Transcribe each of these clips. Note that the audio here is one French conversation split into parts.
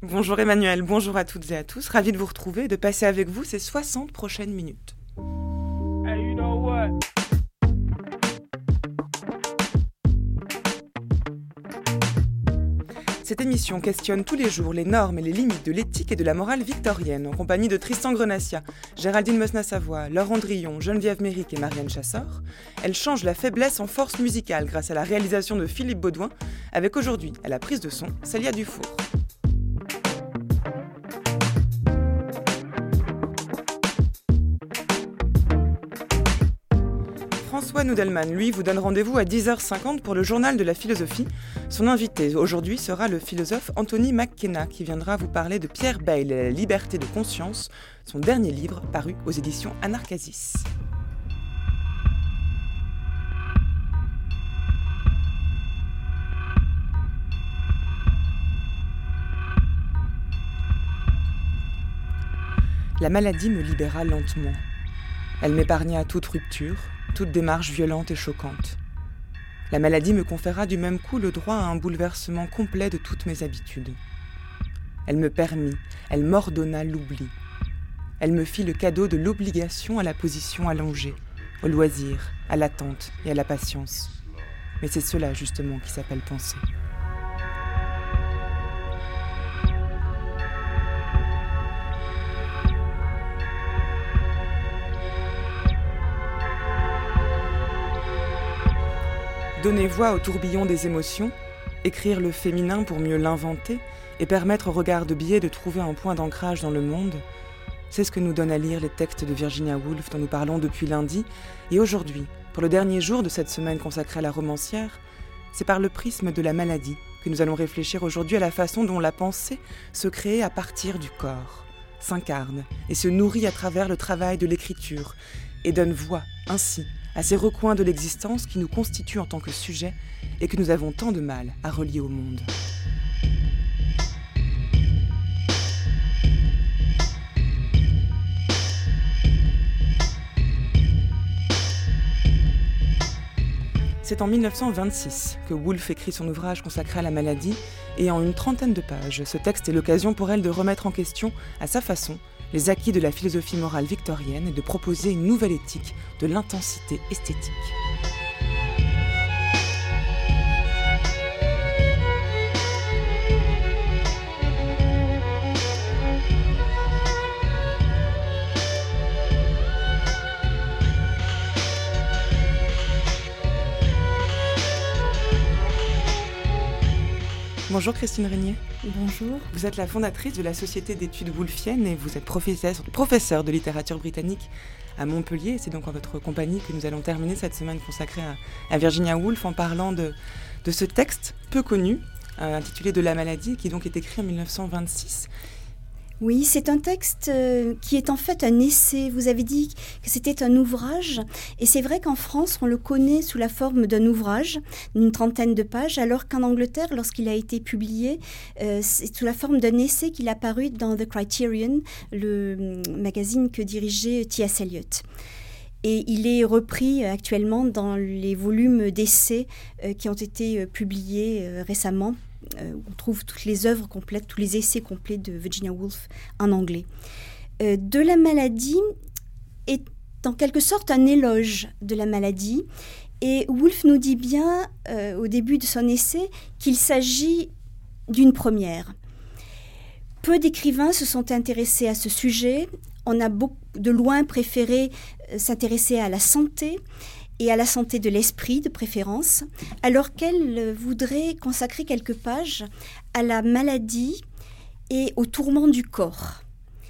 Bonjour Emmanuel, bonjour à toutes et à tous. Ravi de vous retrouver et de passer avec vous ces 60 prochaines minutes. Hey, you know what? Cette émission questionne tous les jours les normes et les limites de l'éthique et de la morale victorienne, en compagnie de Tristan Grenassia, Géraldine Mosna-Savoie, Laurent Drillon, Geneviève Méric et Marianne Chassor. Elle change la faiblesse en force musicale grâce à la réalisation de Philippe Baudouin, avec aujourd'hui, à la prise de son, Célia Dufour. François Nudelman, lui, vous donne rendez-vous à 10h50 pour le journal de la philosophie. Son invité aujourd'hui sera le philosophe Anthony McKenna qui viendra vous parler de Pierre Bayle et la liberté de conscience, son dernier livre paru aux éditions Anarchasis. La maladie me libéra lentement. Elle m'épargna toute rupture, toute démarche violente et choquante. La maladie me conféra du même coup le droit à un bouleversement complet de toutes mes habitudes. Elle me permit, elle m'ordonna l'oubli. Elle me fit le cadeau de l'obligation à la position allongée, au loisir, à l'attente et à la patience. Mais c'est cela justement qui s'appelle penser. Donner voix au tourbillon des émotions, écrire le féminin pour mieux l'inventer et permettre au regard de biais de trouver un point d'ancrage dans le monde, c'est ce que nous donnent à lire les textes de Virginia Woolf dont nous parlons depuis lundi. Et aujourd'hui, pour le dernier jour de cette semaine consacrée à la romancière, c'est par le prisme de la maladie que nous allons réfléchir aujourd'hui à la façon dont la pensée se crée à partir du corps, s'incarne et se nourrit à travers le travail de l'écriture et donne voix ainsi à ces recoins de l'existence qui nous constituent en tant que sujet et que nous avons tant de mal à relier au monde. C'est en 1926 que Woolf écrit son ouvrage consacré à la maladie et en une 30aine de pages, ce texte est l'occasion pour elle de remettre en question, à sa façon, les acquis de la philosophie morale victorienne et de proposer une nouvelle éthique de l'intensité esthétique. Bonjour Christine Régnier. Bonjour. Vous êtes la fondatrice de la Société d'études woolfiennes et vous êtes professeure de littérature britannique à Montpellier. C'est donc en votre compagnie que nous allons terminer cette semaine consacrée à Virginia Woolf en parlant de ce texte peu connu intitulé De la maladie qui donc est écrit en 1926. Oui, c'est un texte qui est en fait un essai. Vous avez dit que c'était un ouvrage. Et c'est vrai qu'en France, on le connaît sous la forme d'un ouvrage, d'une 30aine de pages, alors qu'en Angleterre, lorsqu'il a été publié, c'est sous la forme d'un essai qu'il a paru dans The Criterion, le magazine que dirigeait T.S. Eliot. Et il est repris actuellement dans les volumes d'essais qui ont été publiés récemment. On trouve toutes les œuvres complètes, tous les essais complets de Virginia Woolf en anglais. De la maladie est en quelque sorte un éloge de la maladie. Et Woolf nous dit bien, au début de son essai, qu'il s'agit d'une première. Peu d'écrivains se sont intéressés à ce sujet. On a de loin préféré s'intéresser à la santé, et à la santé de l'esprit de préférence, alors qu'elle voudrait consacrer quelques pages à la maladie et au tourment du corps.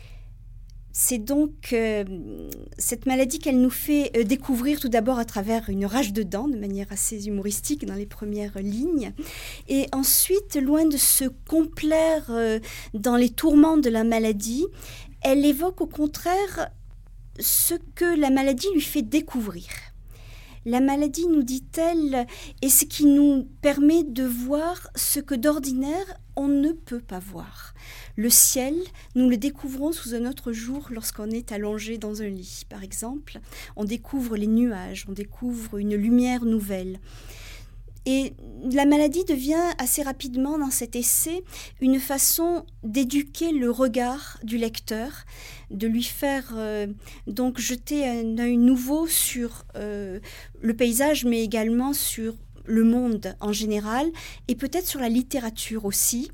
C'est donc cette maladie qu'elle nous fait découvrir tout d'abord à travers une rage de dents, de manière assez humoristique dans les premières lignes, et ensuite, loin de se complaire dans les tourments de la maladie, elle évoque au contraire ce que la maladie lui fait découvrir. La maladie, nous dit-elle, est ce qui nous permet de voir ce que d'ordinaire on ne peut pas voir. Le ciel, nous le découvrons sous un autre jour lorsqu'on est allongé dans un lit, par exemple. On découvre les nuages, on découvre une lumière nouvelle. Et la maladie devient assez rapidement dans cet essai une façon d'éduquer le regard du lecteur, de lui faire donc jeter un œil nouveau sur le paysage, mais également sur le monde en général, et peut-être sur la littérature aussi,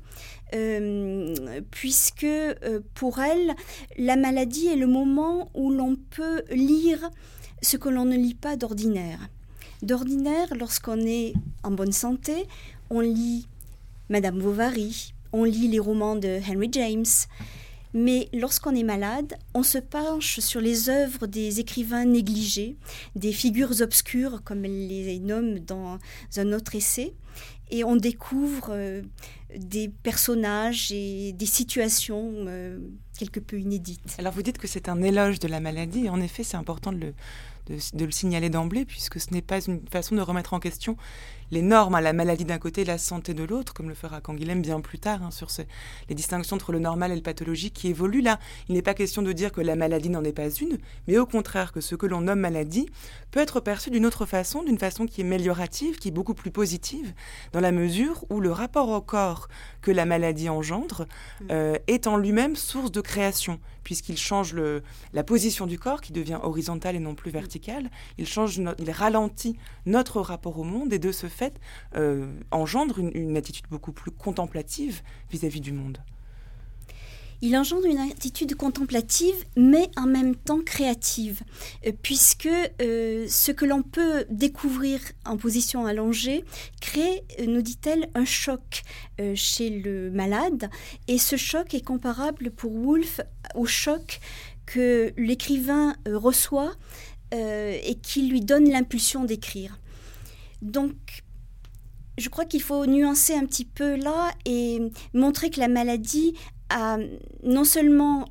puisque pour elle, la maladie est le moment où l'on peut lire ce que l'on ne lit pas d'ordinaire. D'ordinaire, lorsqu'on est en bonne santé, on lit Madame Bovary, on lit les romans de Henry James. Mais lorsqu'on est malade, on se penche sur les œuvres des écrivains négligés, des figures obscures, comme elle les nomme dans un autre essai, et on découvre des personnages et des situations quelque peu inédites. Alors vous dites que c'est un éloge de la maladie, et en effet c'est important de le signaler d'emblée, puisque ce n'est pas une façon de remettre en question les normes, la maladie d'un côté et la santé de l'autre, comme le fera Canguilhem bien plus tard, sur les distinctions entre le normal et le pathologique qui évoluent. Là, il n'est pas question de dire que la maladie n'en est pas une, mais au contraire que ce que l'on nomme maladie peut être perçu d'une autre façon, d'une façon qui est améliorative, qui est beaucoup plus positive, dans la mesure où le rapport au corps que la maladie engendre est en lui-même source de création, puisqu'il change la position du corps, qui devient horizontale et non plus verticale. Il ralentit notre rapport au monde, et de ce fait engendre une attitude beaucoup plus contemplative vis-à-vis du monde. Il engendre une attitude contemplative, mais en même temps créative, puisque ce que l'on peut découvrir en position allongée crée, nous dit-elle, un choc chez le malade, et ce choc est comparable pour Woolf au choc que l'écrivain reçoit et qui lui donne l'impulsion d'écrire. Donc, je crois qu'il faut nuancer un petit peu là et montrer que la maladie non seulement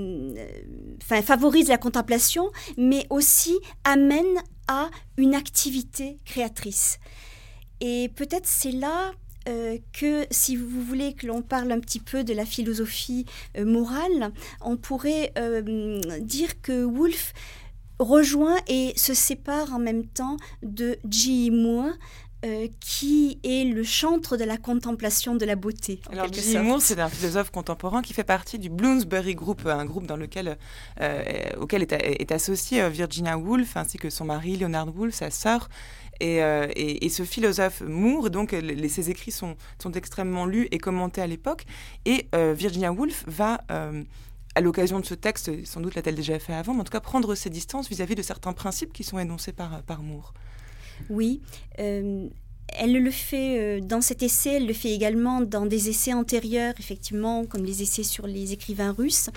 favorise la contemplation, mais aussi amène à une activité créatrice. Et peut-être c'est là que, si vous voulez que l'on parle un petit peu de la philosophie morale, on pourrait dire que Woolf rejoint et se sépare en même temps de J.E. Moore, qui est le chantre de la contemplation de la beauté. Alors, J.E. Moore, c'est un philosophe contemporain qui fait partie du Bloomsbury Group, un groupe dans auquel est associée Virginia Woolf, ainsi que son mari Leonard Woolf, sa sœur. Et ce philosophe Moore, donc ses écrits sont extrêmement lus et commentés à l'époque. Et Virginia Woolf va, à l'occasion de ce texte, sans doute l'a-t-elle déjà fait avant, mais en tout cas prendre ses distances vis-à-vis de certains principes qui sont énoncés par Moore. Oui, elle le fait dans cet essai, elle le fait également dans des essais antérieurs, effectivement, comme les essais sur les écrivains russes.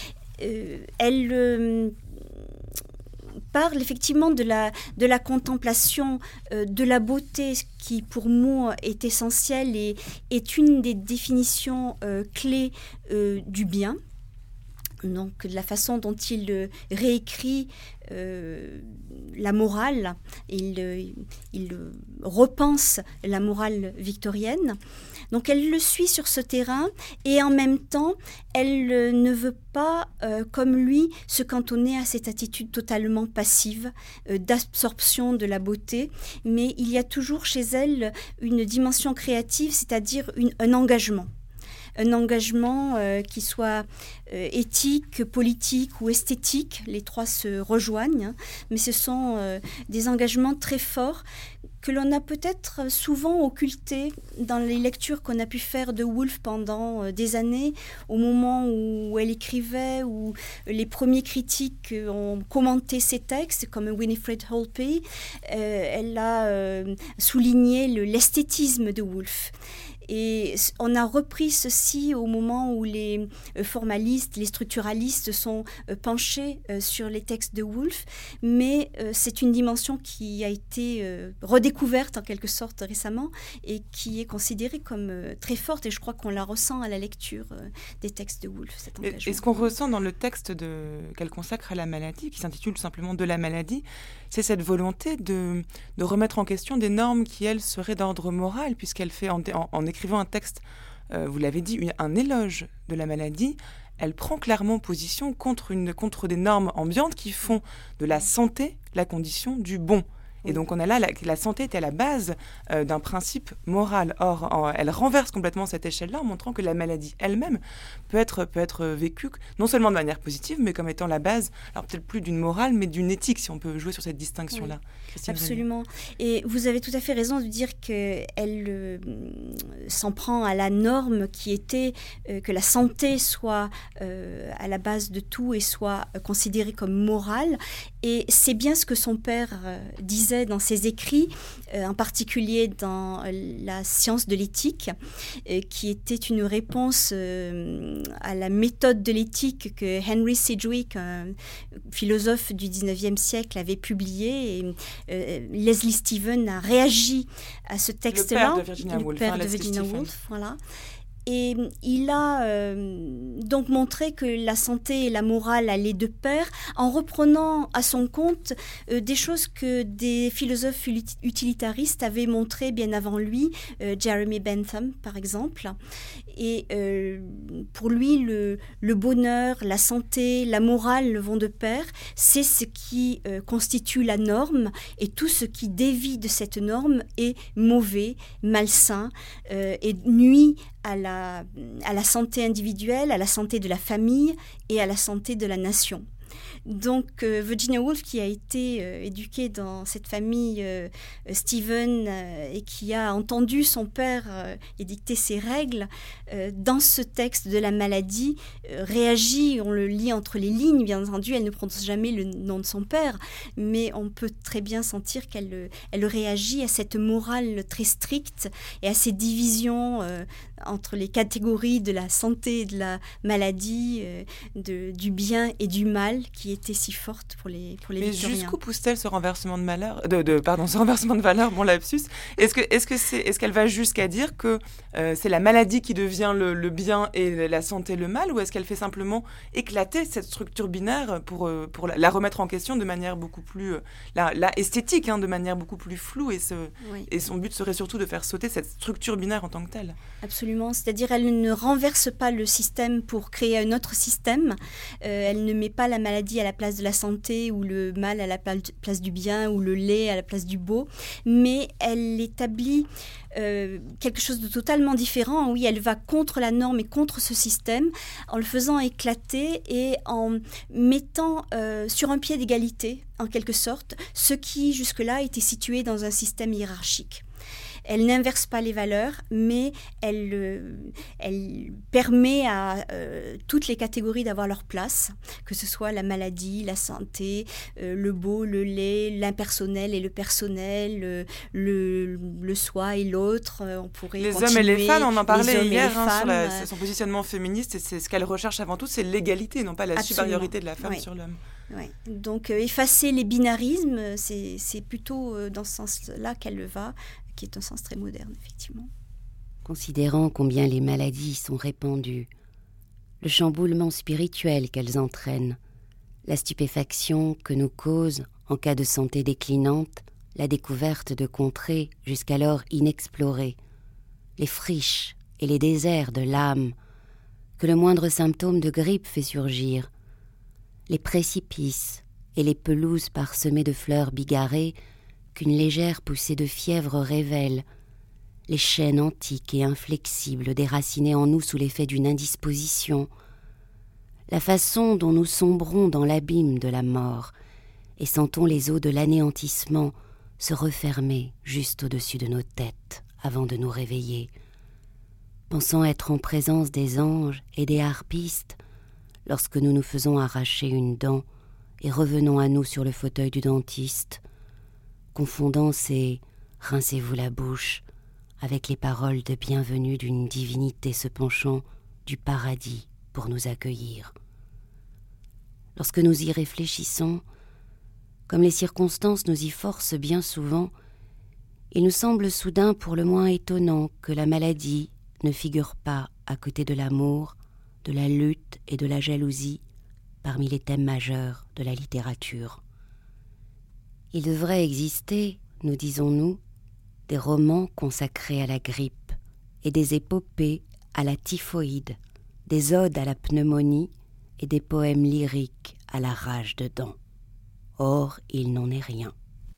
Elle parle effectivement de la contemplation, de la beauté, qui pour Moore est essentielle et est une des définitions clés du bien. Donc, la façon dont il réécrit la morale, il repense la morale victorienne. Donc, elle le suit sur ce terrain et en même temps, elle ne veut pas, comme lui, se cantonner à cette attitude totalement passive d'absorption de la beauté, mais il y a toujours chez elle une dimension créative, c'est-à-dire un engagement. Un engagement qui soit éthique, politique ou esthétique, les trois se rejoignent, mais ce sont des engagements très forts que l'on a peut-être souvent occultés dans les lectures qu'on a pu faire de Woolf pendant des années, au moment où elle écrivait, où les premiers critiques ont commenté ses textes, comme Winifred Holpe. Elle a souligné l'esthétisme de Woolf. Et on a repris ceci au moment où les formalistes, les structuralistes sont penchés sur les textes de Woolf, mais c'est une dimension qui a été redécouverte en quelque sorte récemment et qui est considérée comme très forte, et je crois qu'on la ressent à la lecture des textes de Woolf, cet engagement. Et ce qu'on ressent dans le texte qu'elle consacre à la maladie, qui s'intitule simplement « De la maladie », c'est cette volonté de remettre en question des normes qui, elles, seraient d'ordre moral, puisqu'elle fait, en écrivant un texte, vous l'avez dit, un éloge de la maladie, elle prend clairement position contre des normes ambiantes qui font de la santé la condition du bon. Et donc on a là la santé était à la base d'un principe moral. Or, elle renverse complètement cette échelle-là en montrant que la maladie elle-même peut être vécue non seulement de manière positive, mais comme étant la base, alors peut-être plus d'une morale, mais d'une éthique, si on peut jouer sur cette distinction-là. Oui, absolument. Et vous avez tout à fait raison de dire qu'elle s'en prend à la norme qui était que la santé soit à la base de tout et soit considérée comme morale. Et c'est bien ce que son père disait dans ses écrits, en particulier dans la science de l'éthique, qui était une réponse à la méthode de l'éthique que Henry Sidgwick, un philosophe du 19e siècle, avait publié. Et Leslie Stephen a réagi à ce texte-là. Le père de Virginia Woolf, voilà. Et il a donc montré que la santé et la morale allaient de pair, en reprenant à son compte des choses que des philosophes utilitaristes avaient montrées bien avant lui, Jeremy Bentham par exemple. Et pour lui, le bonheur, la santé, la morale vont de pair. C'est ce qui constitue la norme, et tout ce qui dévie de cette norme est mauvais, malsain et nuit à la santé individuelle, à la santé de la famille et à la santé de la nation. Donc Virginia Woolf, qui a été éduquée dans cette famille Stephen et qui a entendu son père édicter ses règles, dans ce texte de la maladie, réagit, on le lit entre les lignes, bien entendu, elle ne prononce jamais le nom de son père, mais on peut très bien sentir qu'elle réagit à cette morale très stricte et à ces divisions entre les catégories de la santé et de la maladie, du bien et du mal, qui était si forte pour les Mais victoriens. jusqu'où pousse-t-elle ce renversement de malheur, ce renversement de valeur, bon lapsus. Est-ce qu'elle va jusqu'à dire que c'est la maladie qui devient le bien et la santé le mal, ou est-ce qu'elle fait simplement éclater cette structure binaire pour la remettre en question de manière beaucoup plus esthétique, de manière beaucoup plus floue, et son but serait surtout de faire sauter cette structure binaire en tant que telle? Absolument, c'est-à-dire elle ne renverse pas le système pour créer un autre système, elle ne met pas la maladie à la place de la santé, ou le mal à la place du bien, ou le laid à la place du beau, mais elle établit quelque chose de totalement différent. Oui, elle va contre la norme et contre ce système, en le faisant éclater et en mettant sur un pied d'égalité, en quelque sorte, ce qui jusque-là était situé dans un système hiérarchique. Elle n'inverse pas les valeurs, mais elle permet à toutes les catégories d'avoir leur place, que ce soit la maladie, la santé, le beau, le laid, l'impersonnel et le personnel, le soi et l'autre. On pourrait les continuer. Hommes et les femmes, on en parlait hier sur son positionnement féministe, et c'est ce qu'elle recherche avant tout, c'est l'égalité, non pas la supériorité de la femme sur l'homme. Oui. Donc effacer les binarismes, c'est plutôt dans ce sens-là qu'elle va, qui est un sens très moderne, effectivement. Considérant combien les maladies sont répandues, le chamboulement spirituel qu'elles entraînent, la stupéfaction que nous cause, en cas de santé déclinante, la découverte de contrées jusqu'alors inexplorées, les friches et les déserts de l'âme que le moindre symptôme de grippe fait surgir, les précipices et les pelouses parsemées de fleurs bigarrées qu'une légère poussée de fièvre révèle, les chaînes antiques et inflexibles déracinées en nous sous l'effet d'une indisposition, la façon dont nous sombrons dans l'abîme de la mort et sentons les eaux de l'anéantissement se refermer juste au-dessus de nos têtes avant de nous réveiller, pensant être en présence des anges et des harpistes lorsque nous nous faisons arracher une dent et revenons à nous sur le fauteuil du dentiste, confondant ces « rincez-vous la bouche » avec les paroles de bienvenue d'une divinité se penchant du paradis pour nous accueillir. Lorsque nous y réfléchissons, comme les circonstances nous y forcent bien souvent, il nous semble soudain pour le moins étonnant que la maladie ne figure pas à côté de l'amour, de la lutte et de la jalousie parmi les thèmes majeurs de la littérature. Il devrait exister, nous disons-nous, des romans consacrés à la grippe et des épopées à la typhoïde, des odes à la pneumonie et des poèmes lyriques à la rage de dents. Or, il n'en est rien.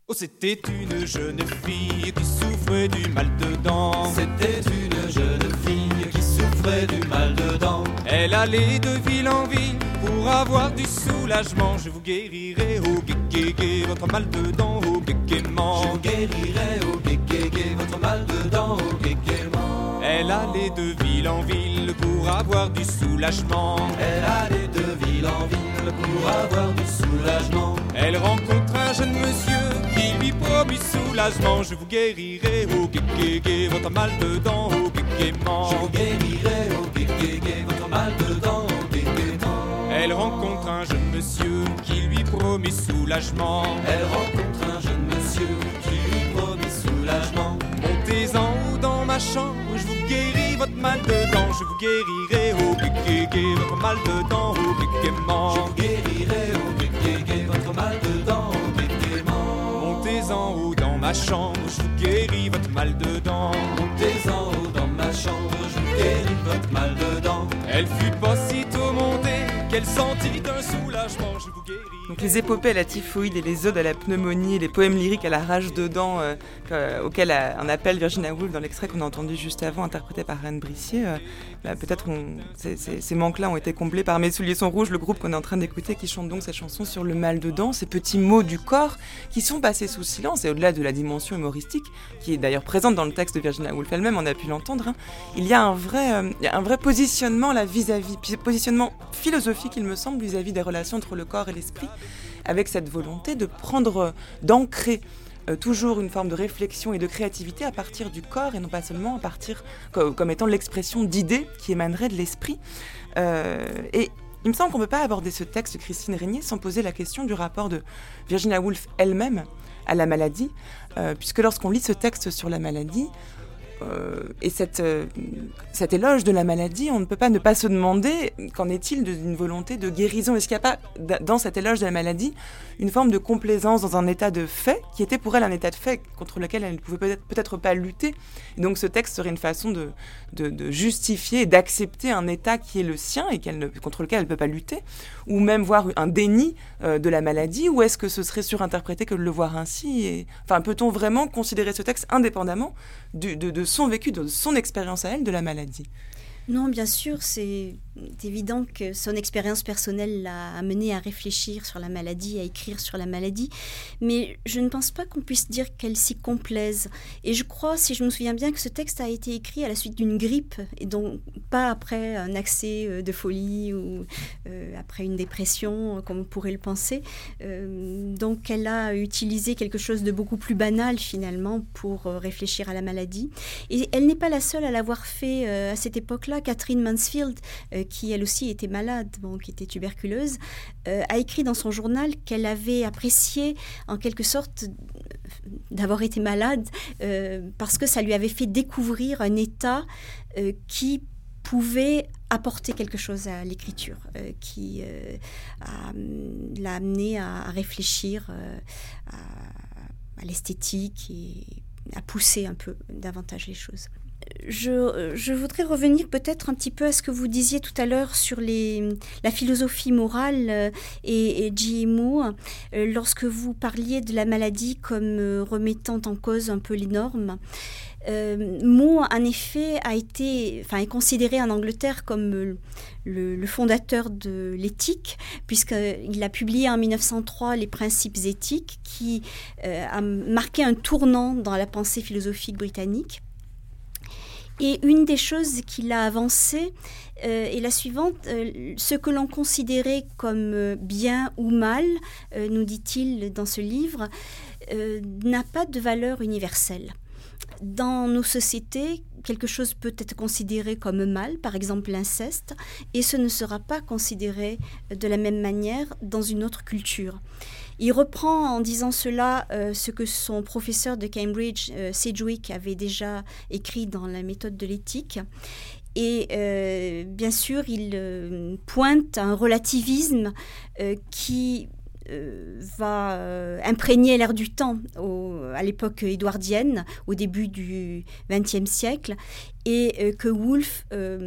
Oh, c'était une jeune fille qui souffrait du mal de dents. C'était une jeune fille qui souffrait du mal de dents. Elle allait de ville en ville pour avoir du soulagement. Je vous guérirai au gué-gué-gué votre mal de dents au gué-guément. Je vous guérirai au gué-gué-gué votre mal de dents au gué-guément. Elle allait de ville en ville pour avoir du soulagement. Elle allait de ville en ville pour avoir du soulagement. Elle rencontre un jeune monsieur qui lui promit soulagement. Je vous guérirai au gué-gué-gué votre mal de dents au gué-guément. Je vous guérirai au gué-gué-gué votre mal de dents au gué-guément. Elle rencontre un jeune monsieur qui lui promit soulagement. Elle rencontre un jeune monsieur qui lui promit soulagement. Montez en haut dans ma chambre, je vous guéris votre mal de dents. Je vous guérirai au gué-gué-gué votre mal de dents au gué-guément. Je vous guérirai au gué-gué-gué votre mal de dents au gué-guément. Montez en haut dans ma chambre, je vous guéris votre mal de dents. Montez en haut dans ma chambre, je vous guéris votre mal de dents. Elle fut pas sitôt montée qu'elle sentit un soulagement. Je vous guéris. Donc les épopées à la typhoïde et les odes à la pneumonie et les poèmes lyriques à la rage de dents auxquels en appelle Virginia Woolf dans l'extrait qu'on a entendu juste avant, interprété par Anne Brissier, peut-être ces manques-là ont été comblés par Mes souliers sont rouges, le groupe qu'on est en train d'écouter qui chante donc cette chanson sur le mal de dents, ces petits mots du corps qui sont passés sous silence et au-delà de la dimension humoristique qui est d'ailleurs présente dans le texte de Virginia Woolf elle-même, on a pu l'entendre, il y a un vrai positionnement là vis-à-vis, positionnement philosophique il me semble vis-à-vis des relations entre le corps et l'esprit, avec cette volonté de d'ancrer toujours une forme de réflexion et de créativité à partir du corps et non pas seulement à partir comme étant l'expression d'idées qui émaneraient de l'esprit. Et il me semble qu'on ne peut pas aborder ce texte de Christine Régnier sans poser la question du rapport de Virginia Woolf elle-même à la maladie, puisque lorsqu'on lit ce texte sur la maladie, et cet éloge de la maladie, on ne peut pas ne pas se demander qu'en est-il d'une volonté de guérison. Est-ce qu'il n'y a pas dans cet éloge de la maladie une forme de complaisance dans un état de fait qui était pour elle un état de fait contre lequel elle ne pouvait peut-être pas lutter. Et donc ce texte serait une façon de justifier et d'accepter un état qui est le sien et contre lequel elle ne peut pas lutter, ou même voir un déni de la maladie, ou est-ce que ce serait surinterprété que de le voir ainsi Enfin, peut-on vraiment considérer ce texte indépendamment de son vécu, de son expérience à elle de la maladie? Non, bien sûr, c'est évident que son expérience personnelle l'a amenée à réfléchir sur la maladie, à écrire sur la maladie, mais je ne pense pas qu'on puisse dire qu'elle s'y complaise. Et je crois, si je me souviens bien, que ce texte a été écrit à la suite d'une grippe, et donc pas après un accès de folie ou après une dépression, comme on pourrait le penser. Donc elle a utilisé quelque chose de beaucoup plus banal, finalement, pour réfléchir à la maladie. Et elle n'est pas la seule à l'avoir fait à cette époque-là. Catherine Mansfield, qui elle aussi était malade, qui était tuberculeuse, a écrit dans son journal qu'elle avait apprécié en quelque sorte d'avoir été malade parce que ça lui avait fait découvrir un état qui pouvait apporter quelque chose à l'écriture, qui l'a amené à réfléchir à l'esthétique et à pousser un peu davantage les choses. Je voudrais revenir peut-être un petit peu à ce que vous disiez tout à l'heure sur la philosophie morale et GMO, lorsque vous parliez de la maladie comme remettant en cause un peu les normes. Moore, en effet, est considéré en Angleterre comme le fondateur de l'éthique, puisqu'il a publié en 1903 les principes éthiques qui a marqué un tournant dans la pensée philosophique britannique. Et une des choses qu'il a avancées est la suivante. Ce que l'on considérait comme bien ou mal, nous dit-il dans ce livre, n'a pas de valeur universelle. Dans nos sociétés, quelque chose peut être considéré comme mal, par exemple l'inceste, et ce ne sera pas considéré de la même manière dans une autre culture. Il reprend en disant cela ce que son professeur de Cambridge, Sedgwick, avait déjà écrit dans la méthode de l'éthique. Et bien sûr, il pointe un relativisme qui va imprégner l'air du temps à l'époque édouardienne, au début du XXe siècle, et que Woolf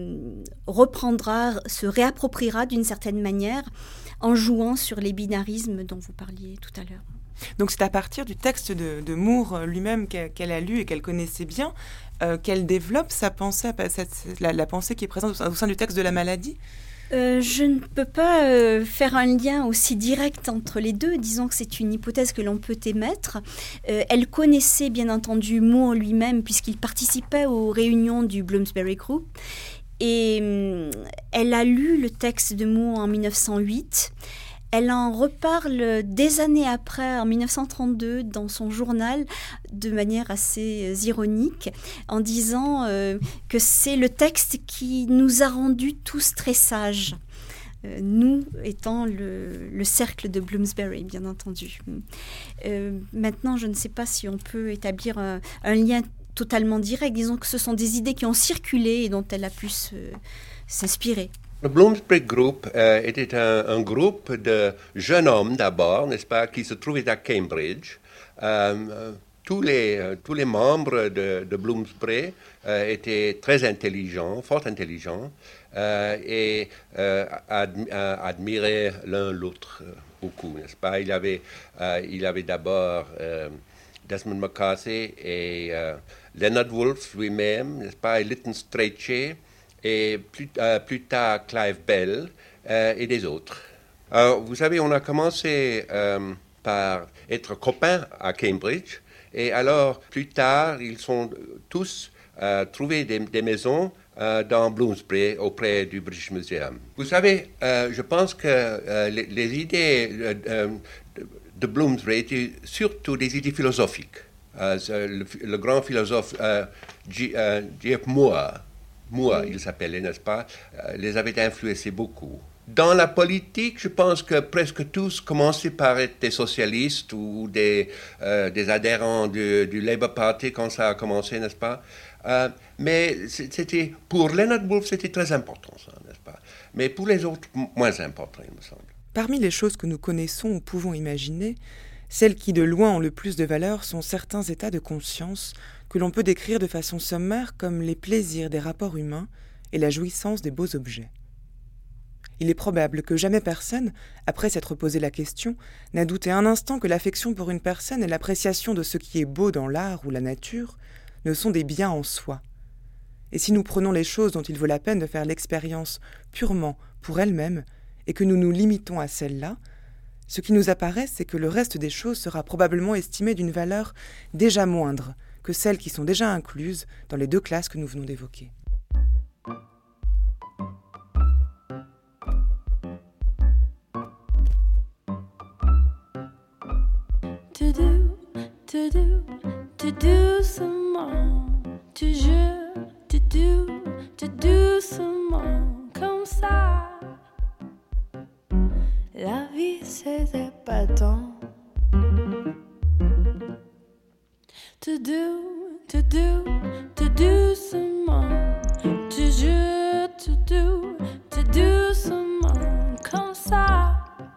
se réappropriera d'une certaine manière en jouant sur les binarismes dont vous parliez tout à l'heure. Donc c'est à partir du texte de Moore lui-même qu'elle a lu et qu'elle connaissait bien, qu'elle développe sa pensée, la pensée qui est présente au sein du texte de la maladie. Je ne peux pas faire un lien aussi direct entre les deux. Disons que c'est une hypothèse que l'on peut émettre. Elle connaissait bien entendu Moore lui-même puisqu'il participait aux réunions du Bloomsbury Group. Et elle a lu le texte de Moore en 1908. Elle en reparle des années après, en 1932, dans son journal, de manière assez ironique, en disant que c'est le texte qui nous a rendus tous très sages. Nous étant le cercle de Bloomsbury, bien entendu. Maintenant, je ne sais pas si on peut établir un lien totalement direct. Disons que ce sont des idées qui ont circulé et dont elle a pu s'inspirer. Le Bloomsbury Group était un groupe de jeunes hommes d'abord, n'est-ce pas, qui se trouvaient à Cambridge. Tous les membres de Bloomsbury étaient très intelligents, fort intelligents, et admiraient l'un l'autre beaucoup, n'est-ce pas. Il y avait d'abord Desmond McCarthy et Leonard Woolf lui-même, n'est-ce pas, et Lytton Strachey, et plus tard Clive Bell et des autres. Vous savez, on a commencé par être copains à Cambridge, et alors plus tard, ils sont tous trouvé des maisons dans Bloomsbury auprès du British Museum. Vous savez, je pense que les idées de Bloomsbury étaient surtout des idées philosophiques. Le grand philosophe G.F. Moore, il s'appelait, n'est-ce pas, les avait influencés beaucoup. Dans la politique, je pense que presque tous commençaient par être des socialistes ou des adhérents du Labour Party quand ça a commencé, n'est-ce pas. Mais c'était, pour Leonard Woolf, c'était très important, ça, n'est-ce pas. Mais pour les autres, moins important, il me semble. Parmi les choses que nous connaissons ou pouvons imaginer, celles qui de loin ont le plus de valeur sont certains états de conscience que l'on peut décrire de façon sommaire comme les plaisirs des rapports humains et la jouissance des beaux objets. Il est probable que jamais personne, après s'être posé la question, n'a douté un instant que l'affection pour une personne et l'appréciation de ce qui est beau dans l'art ou la nature ne sont des biens en soi. Et si nous prenons les choses dont il vaut la peine de faire l'expérience purement pour elles-mêmes et que nous nous limitons à celles-là, ce qui nous apparaît, c'est que le reste des choses sera probablement estimé d'une valeur déjà moindre que celles qui sont déjà incluses dans les deux classes que nous venons d'évoquer. Tout doucement, toujours, tout doucement, comme ça. La vie c'est épatant. Tout doucement, toujours, tout doucement, comme ça.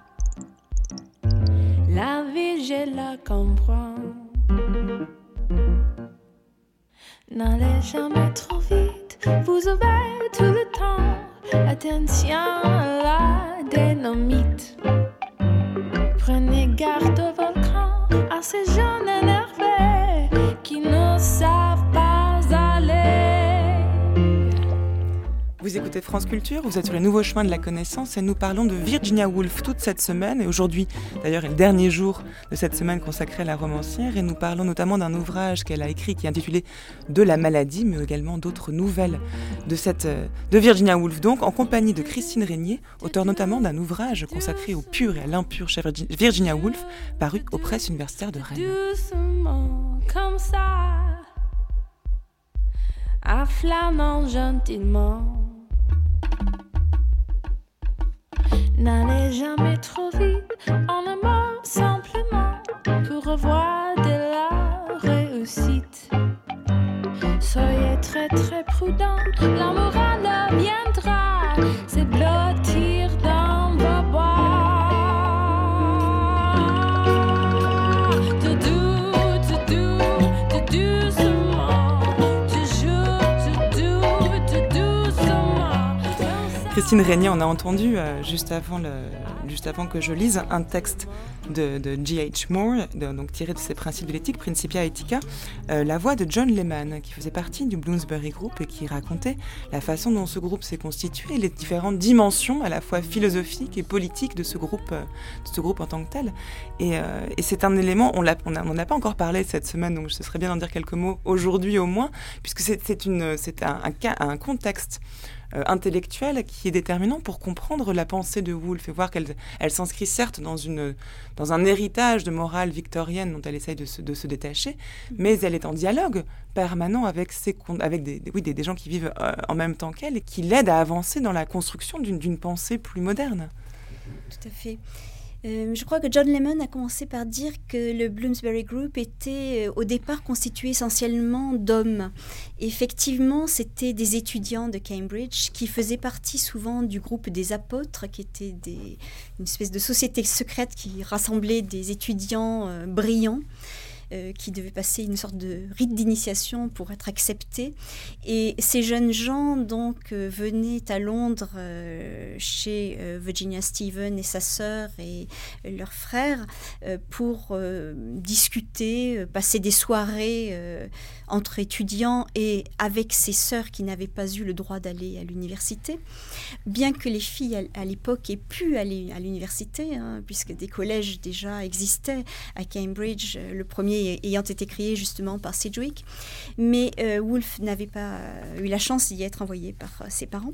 La vie, je la comprends. N'allez jamais trop vite, vous avez tout le temps. Attention à la dynamite. Prenez garde au volcan, à ces jeunes énervés qui ne savent pas aller. Vous écoutez France Culture, vous êtes sur les nouveaux chemins de la connaissance et nous parlons de Virginia Woolf toute cette semaine. Et aujourd'hui, d'ailleurs, est le dernier jour de cette semaine consacrée à la romancière. Et nous parlons notamment d'un ouvrage qu'elle a écrit qui est intitulé « De la maladie », mais également d'autres nouvelles de Virginia Woolf, donc en compagnie de Christine Régnier, auteure notamment d'un ouvrage consacré au pur et à l'impur chez Virginia Woolf, paru aux presses universitaires de Rennes. Doucement, comme ça, afflamant gentiment. N'allez jamais trop vite, en un mot simplement, pour avoir de la réussite. Soyez très très prudents, la morale viendra se blottir dans vos bois. Tout doucement, toujours, tout doucement. Christine Régnier, on a entendu, juste avant que je lise, un texte de G.H. Moore, donc tiré de ses principes de l'éthique, Principia Ethica, la voix de John Lehman, qui faisait partie du Bloomsbury Group et qui racontait la façon dont ce groupe s'est constitué, les différentes dimensions à la fois philosophiques et politiques de ce groupe en tant que tel. Et c'est un élément, on n'en a pas encore parlé cette semaine, donc ce serait bien d'en dire quelques mots aujourd'hui au moins, puisque c'est un contexte intellectuel qui est déterminant pour comprendre la pensée de Woolf et voir qu'elle s'inscrit certes dans un héritage de morale victorienne dont elle essaye de se détacher, mais elle est en dialogue permanent avec des gens qui vivent en même temps qu'elle et qui l'aident à avancer dans la construction d'une pensée plus moderne. Tout à fait. Je crois que John Lehman a commencé par dire que le Bloomsbury Group était au départ constitué essentiellement d'hommes. Effectivement, c'était des étudiants de Cambridge qui faisaient partie souvent du groupe des apôtres, qui était une espèce de société secrète qui rassemblait des étudiants brillants. Qui devaient passer une sorte de rite d'initiation pour être acceptés. Et ces jeunes gens donc venaient à Londres chez Virginia Stephen et sa sœur et leur frère pour discuter, passer des soirées entre étudiants et avec ses sœurs qui n'avaient pas eu le droit d'aller à l'université. Bien que les filles à l'époque aient pu aller à l'université, puisque des collèges déjà existaient à Cambridge, le premier ayant été créé justement par Sidgwick. Mais Woolf n'avait pas eu la chance d'y être envoyé par ses parents.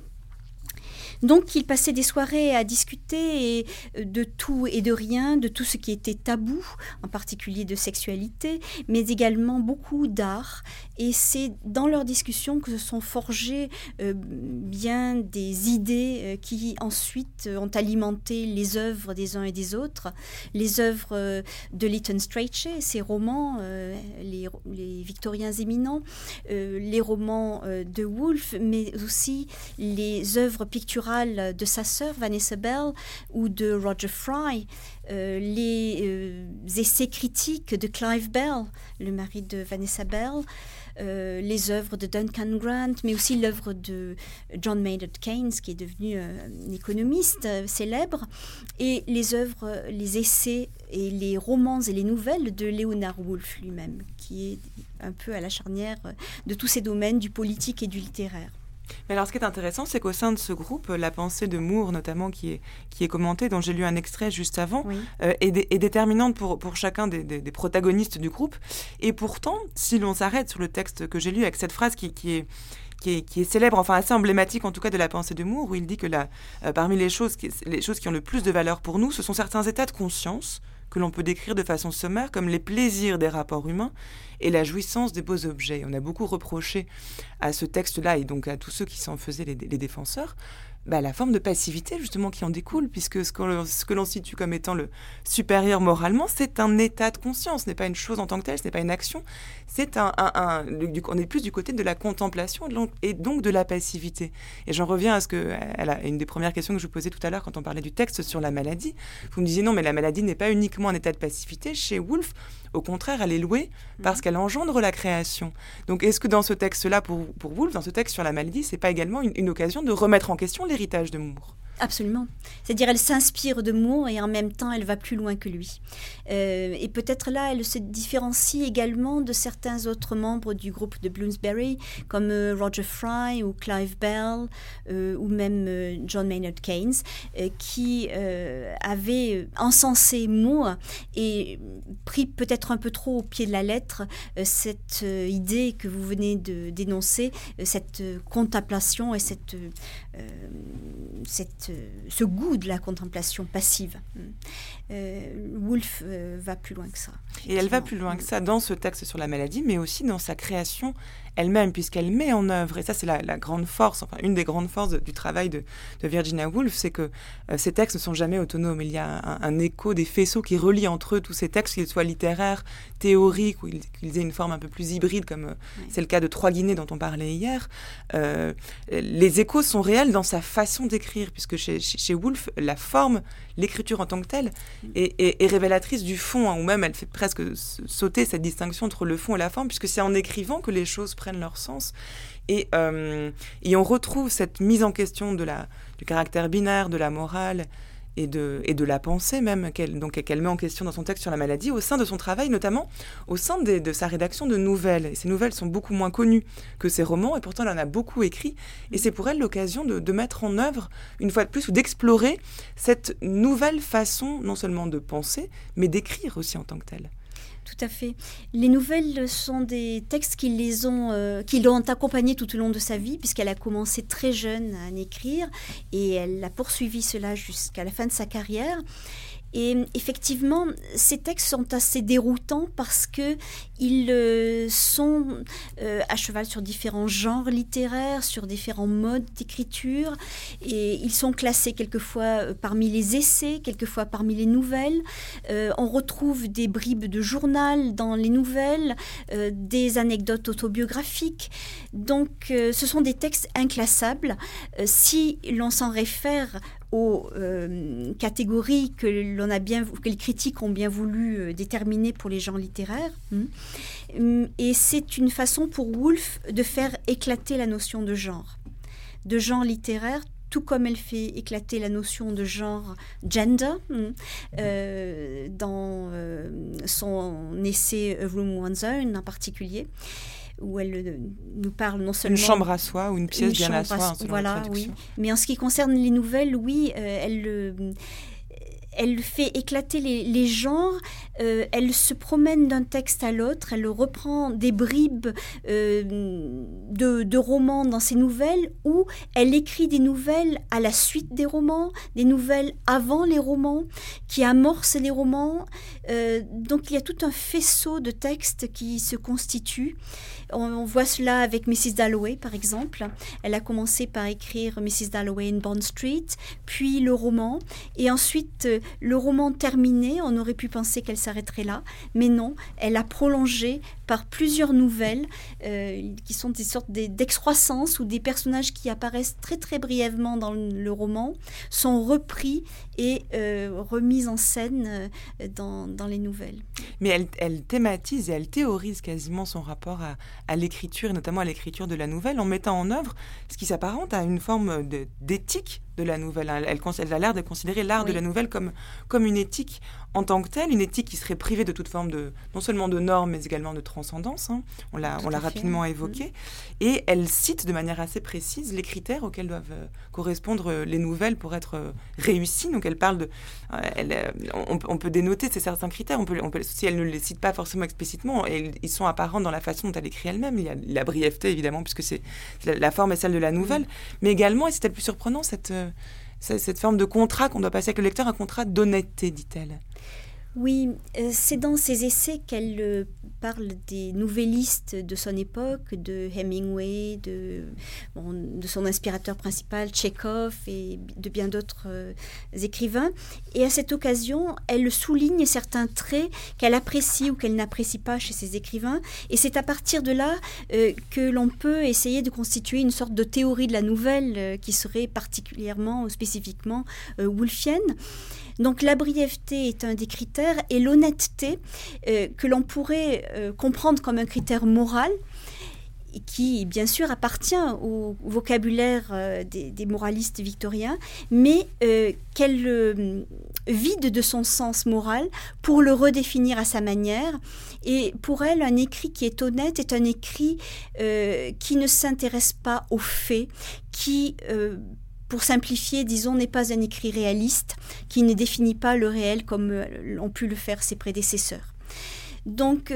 Donc, il passait des soirées à discuter de tout et de rien, de tout ce qui était tabou, en particulier de sexualité, mais également beaucoup d'art. Et c'est dans leurs discussions que se sont forgées bien des idées qui ensuite ont alimenté les œuvres des uns et des autres. Les œuvres de Lytton Strachey, ses romans, les Victoriens éminents, les romans de Woolf, mais aussi les œuvres picturales de sa sœur Vanessa Bell ou de Roger Fry, les essais critiques de Clive Bell, le mari de Vanessa Bell, les œuvres de Duncan Grant, mais aussi l'œuvre de John Maynard Keynes, qui est devenu un économiste célèbre, et les œuvres, les essais et les romans et les nouvelles de Leonard Woolf lui-même, qui est un peu à la charnière de tous ces domaines du politique et du littéraire. Mais alors, ce qui est intéressant, c'est qu'au sein de ce groupe, la pensée de Moore, notamment, qui est commentée, dont j'ai lu un extrait juste avant, oui. est déterminante pour chacun des protagonistes du groupe. Et pourtant, si l'on s'arrête sur le texte que j'ai lu avec cette phrase qui est célèbre, enfin assez emblématique en tout cas de la pensée de Moore, où il dit que parmi les choses qui ont le plus de valeur pour nous, ce sont certains états de conscience que l'on peut décrire de façon sommaire comme les plaisirs des rapports humains et la jouissance des beaux objets. On a beaucoup reproché à ce texte-là et donc à tous ceux qui s'en faisaient les défenseurs, la forme de passivité justement qui en découle, puisque ce que l'on situe comme étant le supérieur moralement, c'est un état de conscience, ce n'est pas une chose en tant que telle, ce n'est pas une action, c'est on est plus du côté de la contemplation et donc de la passivité. Et j'en reviens à une des premières questions que je vous posais tout à l'heure quand on parlait du texte sur la maladie. Vous me disiez non, mais la maladie n'est pas uniquement un état de passivité. Chez Woolf, au contraire, elle est louée parce qu'elle engendre la création. Donc est-ce que dans ce texte-là, pour Woolf, dans ce texte sur la maladie, c'est pas également une occasion de remettre en question l'héritage de Moore ? Absolument. C'est-à-dire, elle s'inspire de Moore et en même temps, elle va plus loin que lui. Et peut-être là, elle se différencie également de certains autres membres du groupe de Bloomsbury, comme Roger Fry ou Clive Bell ou même John Maynard Keynes, qui avaient encensé Moore et pris peut-être un peu trop au pied de la lettre cette idée que vous venez de dénoncer, cette contemplation et ce goût de la contemplation passive. Woolf va plus loin que ça. Et elle va plus loin que ça dans ce texte sur la maladie, mais aussi dans sa création elle-même, puisqu'elle met en œuvre, et ça c'est la grande force, enfin une des grandes forces du travail de Virginia Woolf, c'est que ces textes ne sont jamais autonomes. Il y a un écho des faisceaux qui relient entre eux tous ces textes, qu'ils soient littéraires, théoriques, ou qu'ils aient une forme un peu plus hybride, comme c'est le cas de Trois Guinées dont on parlait hier. Les échos sont réels dans sa façon d'écrire, puisque chez Woolf, la forme, l'écriture en tant que telle, est révélatrice du fond, ou même elle fait presque sauter cette distinction entre le fond et la forme, puisque c'est en écrivant que les choses prennent leur sens. Et on retrouve cette mise en question du caractère binaire, de la morale et de la pensée même, qu'elle met en question dans son texte sur la maladie, au sein de son travail, notamment au sein de sa rédaction de nouvelles. Et ces nouvelles sont beaucoup moins connues que ses romans, et pourtant elle en a beaucoup écrit. Et c'est pour elle l'occasion de mettre en œuvre, une fois de plus, ou d'explorer cette nouvelle façon, non seulement de penser, mais d'écrire aussi en tant que telle. Tout à fait. Les nouvelles sont des textes qui l'ont accompagnée tout au long de sa vie, puisqu'elle a commencé très jeune à en écrire et elle a poursuivi cela jusqu'à la fin de sa carrière. Et effectivement, ces textes sont assez déroutants parce qu'ils sont à cheval sur différents genres littéraires, sur différents modes d'écriture, et ils sont classés quelquefois parmi les essais, quelquefois parmi les nouvelles. On retrouve des bribes de journal dans les nouvelles, des anecdotes autobiographiques. Donc, ce sont des textes inclassables. Si l'on s'en réfère aux catégories que les critiques ont bien voulu déterminer pour les genres littéraires. Et c'est une façon pour Woolf de faire éclater la notion de genre littéraire, tout comme elle fait éclater la notion de genre gender dans son essai A Room One's Own en particulier, où elle nous parle non seulement... Une chambre à soi ou une pièce bien à soi, selon la traduction. Oui. Mais en ce qui concerne les nouvelles, oui, elle fait éclater les genres, elle se promène d'un texte à l'autre, elle reprend des bribes de romans dans ses nouvelles, ou elle écrit des nouvelles à la suite des romans, des nouvelles avant les romans, qui amorcent les romans. Donc il y a tout un faisceau de textes qui se constitue. On voit cela avec Mrs. Dalloway, par exemple. Elle a commencé par écrire Mrs. Dalloway in Bond Street, puis le roman, et ensuite le roman terminé, on aurait pu penser qu'elle s'arrêterait là, mais non, elle a prolongé par plusieurs nouvelles qui sont des sortes d'excroissances, où des personnages qui apparaissent très très brièvement dans le roman sont repris et remis en scène dans les nouvelles. Mais elle thématise et elle théorise quasiment son rapport à l'écriture, et notamment à l'écriture de la nouvelle, en mettant en œuvre ce qui s'apparente à une forme d'éthique de la nouvelle. Elle a l'air de considérer l'art de la nouvelle comme une éthique en tant que telle, une éthique qui serait privée de toute forme non seulement de normes, mais également de transcendance. On l'a rapidement évoqué. Et elle cite de manière assez précise les critères auxquels doivent correspondre les nouvelles pour être réussies. Donc elle parle on peut dénoter certains critères. Si elle ne les cite pas forcément explicitement, ils sont apparents dans la façon dont elle écrit elle-même. Il y a la brièveté, évidemment, puisque la forme est celle de la nouvelle, mais également, et c'est le plus surprenant, cette forme de contrat qu'on doit passer avec le lecteur, un contrat d'honnêteté, dit-elle. Oui, c'est dans ses essais qu'elle parle des nouvellistes de son époque, de Hemingway, de son inspirateur principal, Tchekhov, et de bien d'autres écrivains. Et à cette occasion, elle souligne certains traits qu'elle apprécie ou qu'elle n'apprécie pas chez ces écrivains. Et c'est à partir de là que l'on peut essayer de constituer une sorte de théorie de la nouvelle qui serait particulièrement ou spécifiquement woolfienne. Donc la brièveté est un des critères, et l'honnêteté que l'on pourrait comprendre comme un critère moral, qui bien sûr appartient au vocabulaire des moralistes victoriens, mais qu'elle vide de son sens moral pour le redéfinir à sa manière. Et pour elle, un écrit qui est honnête est un écrit qui ne s'intéresse pas aux faits, qui... pour simplifier, disons, n'est pas un écrit réaliste, qui ne définit pas le réel comme ont pu le faire ses prédécesseurs. Donc,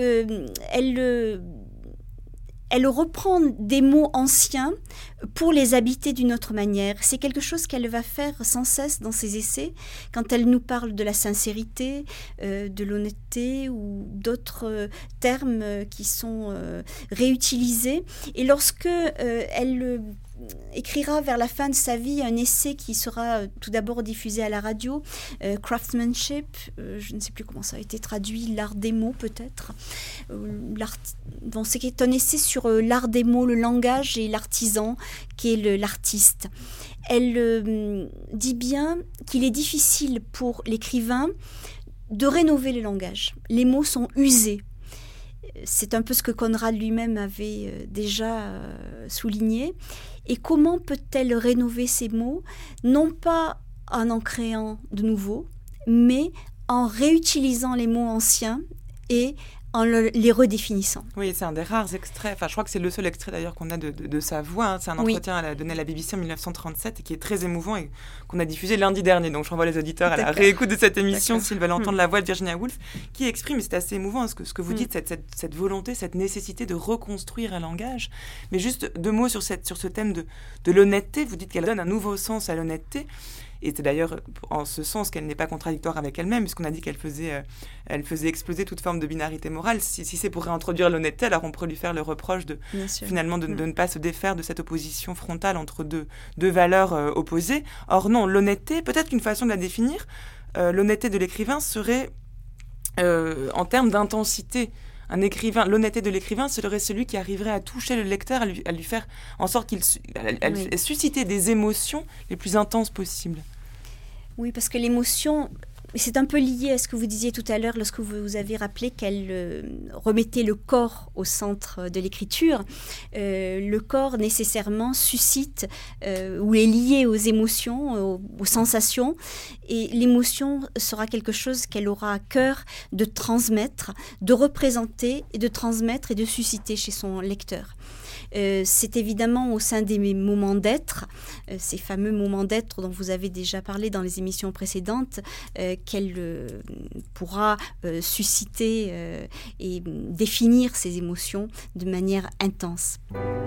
elle reprend des mots anciens pour les habiter d'une autre manière. C'est quelque chose qu'elle va faire sans cesse dans ses essais, quand elle nous parle de la sincérité, de l'honnêteté ou d'autres termes qui sont réutilisés. Et lorsque elle écrira vers la fin de sa vie un essai qui sera tout d'abord diffusé à la radio, Craftsmanship, je ne sais plus comment ça a été traduit, l'art des mots peut-être. C'est un essai sur l'art des mots, le langage et l'artisan, qui est l'artiste. Elle dit bien qu'il est difficile pour l'écrivain de rénover le langage. Les mots sont usés. C'est un peu ce que Conrad lui-même avait déjà souligné. Et comment peut-elle rénover ces mots, non pas en créant de nouveaux, mais en réutilisant les mots anciens et en les redéfinissant. Oui, c'est un des rares extraits, je crois que c'est le seul extrait d'ailleurs qu'on a de sa voix. C'est un entretien qu'elle a donné à la BBC en 1937 et qui est très émouvant et qu'on a diffusé lundi dernier. Donc je renvoie les auditeurs à la réécoute de cette émission s'ils veulent entendre la voix de Virginia Woolf, qui exprime, et c'est assez émouvant ce que vous dites, cette volonté, cette nécessité de reconstruire un langage. Mais juste 2 mots sur ce thème de l'honnêteté. Vous dites qu'elle donne un nouveau sens à l'honnêteté. Et c'est d'ailleurs en ce sens qu'elle n'est pas contradictoire avec elle-même, puisqu'on a dit qu'elle faisait exploser toute forme de binarité morale. Si c'est pour réintroduire l'honnêteté, alors on pourrait lui faire le reproche de ne pas se défaire de cette opposition frontale entre deux valeurs opposées. Or non, l'honnêteté, peut-être qu'une façon de la définir, l'honnêteté de l'écrivain serait en termes d'intensité. Un écrivain, l'honnêteté de l'écrivain serait celui qui arriverait à toucher le lecteur, à lui faire en sorte qu'il susciter des émotions les plus intenses possibles. Oui, parce que l'émotion, c'est un peu lié à ce que vous disiez tout à l'heure lorsque vous avez rappelé qu'elle remettait le corps au centre de l'écriture. Le corps nécessairement suscite ou est lié aux émotions, aux sensations, et l'émotion sera quelque chose qu'elle aura à cœur de transmettre, de représenter et de transmettre et de susciter chez son lecteur. C'est évidemment au sein des moments d'être, ces fameux moments d'être dont vous avez déjà parlé dans les émissions précédentes, qu'elle pourra susciter et définir ces émotions de manière intense.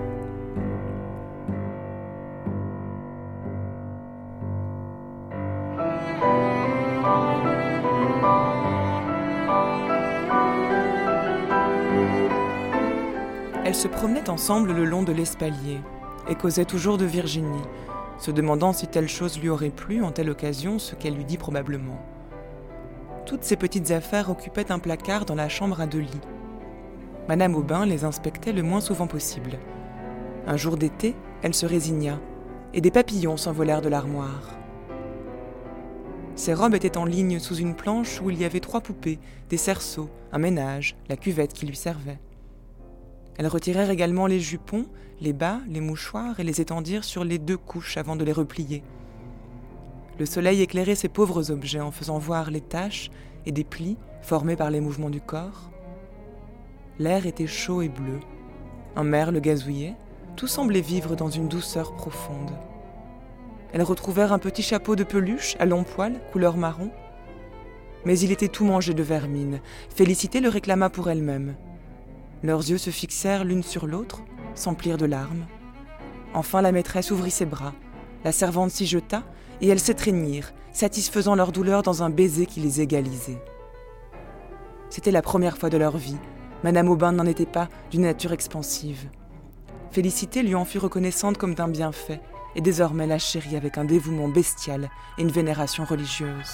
Elles se promenaient ensemble le long de l'espalier et causaient toujours de Virginie, se demandant si telle chose lui aurait plu en telle occasion, ce qu'elle lui dit probablement. Toutes ces petites affaires occupaient un placard dans la chambre à 2 lits. Madame Aubin les inspectait le moins souvent possible. Un jour d'été, elle se résigna, et des papillons s'envolèrent de l'armoire. Ses robes étaient en ligne sous une planche où il y avait 3 poupées, des cerceaux, un ménage, la cuvette qui lui servait. Elles retirèrent également les jupons, les bas, les mouchoirs et les étendirent sur les 2 couches avant de les replier. Le soleil éclairait ces pauvres objets en faisant voir les taches et des plis formés par les mouvements du corps. L'air était chaud et bleu. Un merle gazouillait. Tout semblait vivre dans une douceur profonde. Elles retrouvèrent un petit chapeau de peluche à longs poils, couleur marron. Mais il était tout mangé de vermine. Félicité le réclama pour elle-même. Leurs yeux se fixèrent l'une sur l'autre, s'emplirent de larmes. Enfin, la maîtresse ouvrit ses bras. La servante s'y jeta, et elles s'étreignirent, satisfaisant leur douleur dans un baiser qui les égalisait. C'était la première fois de leur vie. Madame Aubin n'en était pas d'une nature expansive. Félicité lui en fut reconnaissante comme d'un bienfait, et désormais la chérit avec un dévouement bestial et une vénération religieuse.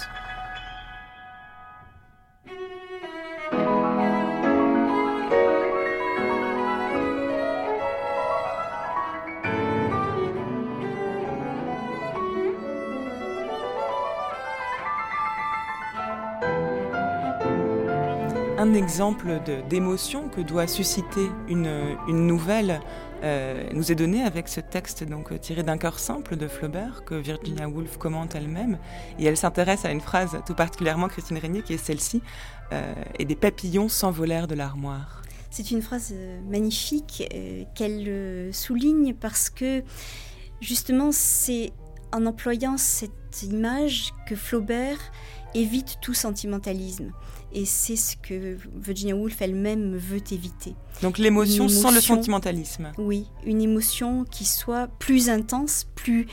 Un exemple d'émotion que doit susciter une nouvelle nous est donné avec ce texte tiré d'un cœur simple de Flaubert que Virginia Woolf commente elle-même, et elle s'intéresse à une phrase tout particulièrement, Christine Régnier, qui est celle-ci, et des papillons s'envolèrent de l'armoire. C'est une phrase magnifique qu'elle souligne parce que justement c'est en employant cette image que Flaubert évite tout sentimentalisme. Et c'est ce que Virginia Woolf elle-même veut éviter. Donc l'émotion sans le sentimentalisme. Oui, une émotion qui soit plus intense, plus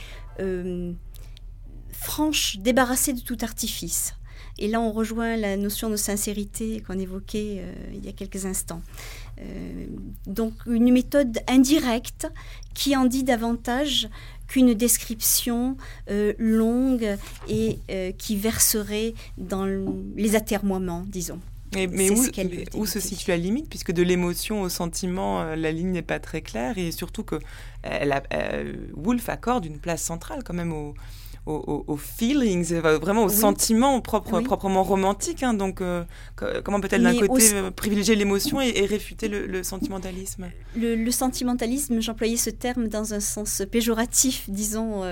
franche, débarrassée de tout artifice. Et là, on rejoint la notion de sincérité qu'on évoquait il y a quelques instants. Donc une méthode indirecte qui en dit davantage qu'une description longue et qui verserait dans les atermoiements, disons. Mais où se situe la limite, puisque de l'émotion au sentiment, la ligne n'est pas très claire, et surtout que Woolf accorde une place centrale quand même aux feelings, vraiment aux sentiments proprement romantiques. Hein, donc, comment peut-elle d'un côté privilégier l'émotion et réfuter le sentimentalisme ? Le sentimentalisme, j'employais ce terme dans un sens péjoratif, disons,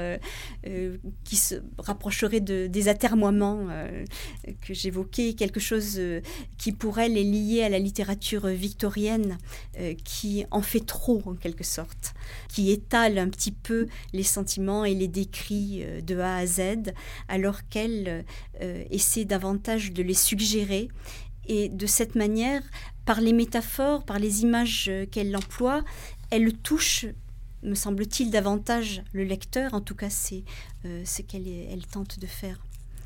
qui se rapprocherait des atermoiements que j'évoquais, quelque chose qui pour elle est lié à la littérature victorienne, qui en fait trop en quelque sorte, qui étale un petit peu les sentiments et les décrit de A à Z, alors qu'elle essaie davantage de les suggérer. Et de cette manière, par les métaphores, par les images qu'elle emploie, elle touche, me semble-t-il, davantage le lecteur. En tout cas, c'est ce qu'elle tente de faire.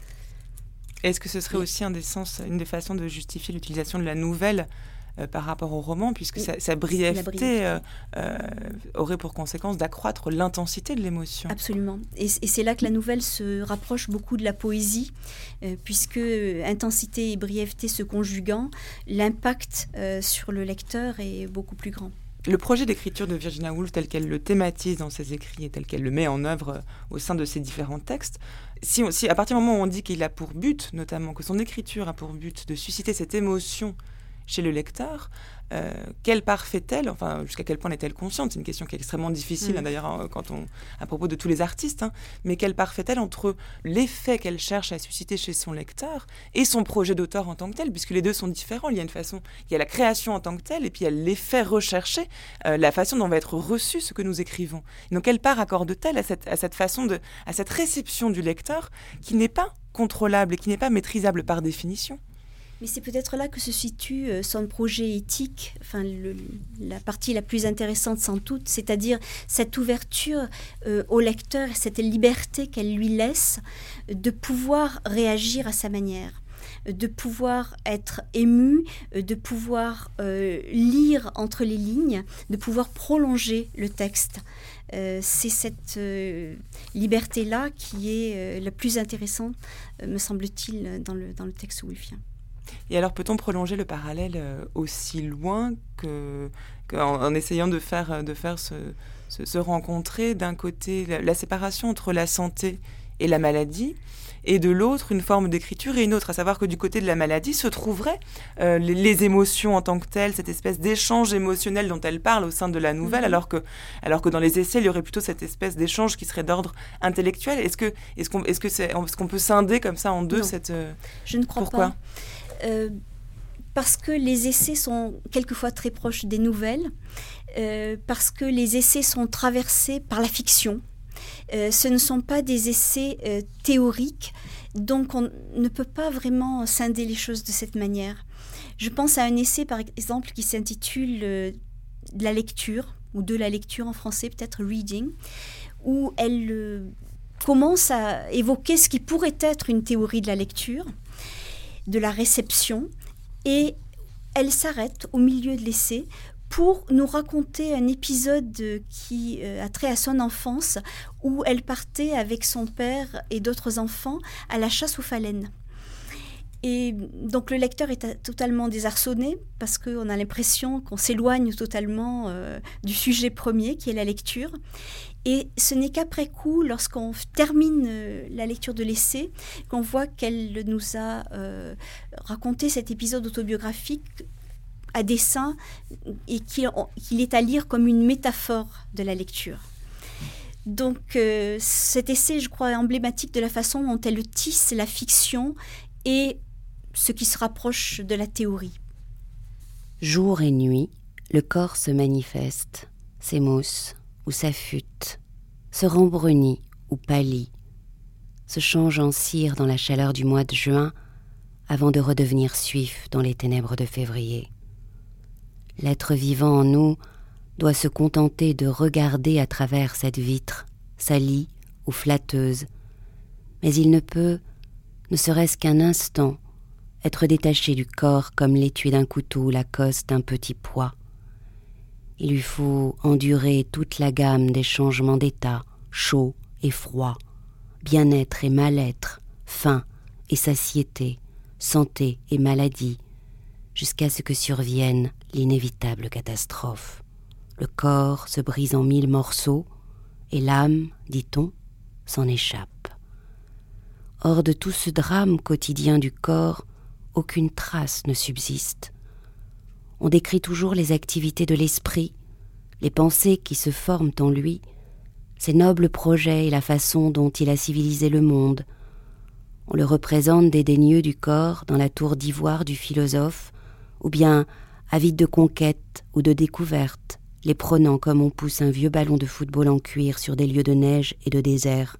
Est-ce que ce serait aussi une des façons de justifier l'utilisation de la nouvelle par rapport au roman, puisque sa brièveté aurait pour conséquence d'accroître l'intensité de l'émotion. Absolument. Et c'est là que la nouvelle se rapproche beaucoup de la poésie, puisque intensité et brièveté se conjuguant, l'impact sur le lecteur est beaucoup plus grand. Le projet d'écriture de Virginia Woolf, tel qu'elle le thématise dans ses écrits et tel qu'elle le met en œuvre au sein de ses différents textes, si à partir du moment où on dit qu'il a pour but, notamment que son écriture a pour but de susciter cette émotion chez le lecteur, quelle part fait-elle, enfin jusqu'à quel point est-elle consciente, c'est une question qui est extrêmement difficile d'ailleurs à propos de tous les artistes, mais quelle part fait-elle entre l'effet qu'elle cherche à susciter chez son lecteur et son projet d'auteur en tant que tel, puisque les deux sont différents. Il y a la création en tant que telle et puis il y a l'effet recherché, la façon dont va être reçu ce que nous écrivons. Et donc quelle part accorde-t-elle à cette réception du lecteur qui n'est pas contrôlable et qui n'est pas maîtrisable par définition? Mais c'est peut-être là que se situe son projet éthique, enfin la partie la plus intéressante sans doute, c'est-à-dire cette ouverture au lecteur, cette liberté qu'elle lui laisse de pouvoir réagir à sa manière, de pouvoir être ému, de pouvoir lire entre les lignes, de pouvoir prolonger le texte. C'est cette liberté-là qui est la plus intéressante, me semble-t-il, dans le texte woolfien. Et alors, peut-on prolonger le parallèle aussi loin qu'en essayant de faire se rencontrer d'un côté la séparation entre la santé et la maladie, et de l'autre une forme d'écriture et une autre, à savoir que du côté de la maladie se trouveraient les émotions en tant que telles, cette espèce d'échange émotionnel dont elle parle au sein de la nouvelle, alors que dans les essais, il y aurait plutôt cette espèce d'échange qui serait d'ordre intellectuel. Est-ce qu'on peut scinder comme ça en deux? Je ne crois pas. Parce que les essais sont quelquefois très proches des nouvelles, parce que les essais sont traversés par la fiction. Ce ne sont pas des essais théoriques, donc on ne peut pas vraiment scinder les choses de cette manière. Je pense à un essai, par exemple, qui s'intitule de la lecture, ou de la lecture en français, peut-être Reading, où elle commence à évoquer ce qui pourrait être une théorie de la lecture, de la réception, et elle s'arrête au milieu de l'essai pour nous raconter un épisode qui a trait à son enfance, où elle partait avec son père et d'autres enfants à la chasse aux phalènes. Et donc le lecteur est totalement désarçonné parce qu'on a l'impression qu'on s'éloigne totalement du sujet premier qui est la lecture. Et ce n'est qu'après coup, lorsqu'on termine la lecture de l'essai, qu'on voit qu'elle nous a raconté cet épisode autobiographique à dessein et qu'il est à lire comme une métaphore de la lecture. Donc cet essai, je crois, est emblématique de la façon dont elle tisse la fiction et ce qui se rapproche de la théorie. Jour et nuit, le corps se manifeste, s'émousse ou s'affûte, se rembrunit ou pâlit, se change en cire dans la chaleur du mois de juin avant de redevenir suif dans les ténèbres de février. L'être vivant en nous doit se contenter de regarder à travers cette vitre, salie ou flatteuse, mais il ne peut, ne serait-ce qu'un instant, être détaché du corps comme l'étui d'un couteau ou la cosse d'un petit pois. Il lui faut endurer toute la gamme des changements d'état, chaud et froid, bien-être et mal-être, faim et satiété, santé et maladie, jusqu'à ce que survienne l'inévitable catastrophe. Le corps se brise en 1000 morceaux et l'âme, dit-on, s'en échappe. Hors de tout ce drame quotidien du corps, aucune trace ne subsiste. On décrit toujours les activités de l'esprit, les pensées qui se forment en lui, ses nobles projets et la façon dont il a civilisé le monde. On le représente dédaigneux du corps dans la tour d'ivoire du philosophe, ou bien avide de conquêtes ou de découvertes, les prônant comme on pousse un vieux ballon de football en cuir sur des lieux de neige et de désert.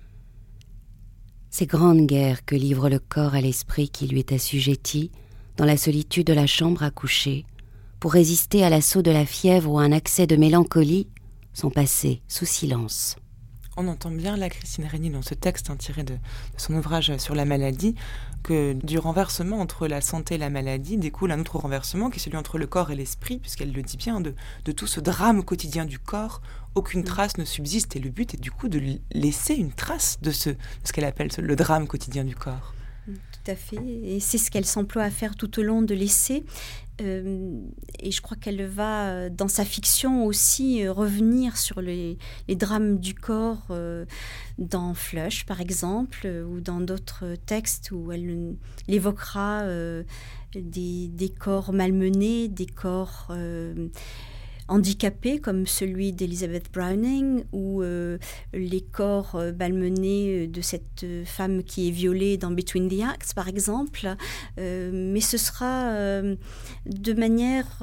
Ces grandes guerres que livre le corps à l'esprit qui lui est assujetti, dans la solitude de la chambre à coucher, pour résister à l'assaut de la fièvre ou à un accès de mélancolie, sont passés sous silence. On entend bien là, Christine Régnier, dans ce texte tiré de son ouvrage sur la maladie, que du renversement entre la santé et la maladie découle un autre renversement qui est celui entre le corps et l'esprit, puisqu'elle le dit bien, de tout ce drame quotidien du corps, aucune trace ne subsiste, et le but est du coup de laisser une trace de ce qu'elle appelle le drame quotidien du corps. Tout à fait, et c'est ce qu'elle s'emploie à faire tout au long de l'essai. Et je crois qu'elle va, dans sa fiction aussi, revenir sur les drames du corps dans Flush, par exemple, ou dans d'autres textes où elle évoquera des corps malmenés, des corps handicapés comme celui d'Elizabeth Browning, ou les corps malmenés de cette femme qui est violée dans Between the Acts, par exemple. Mais ce sera de manière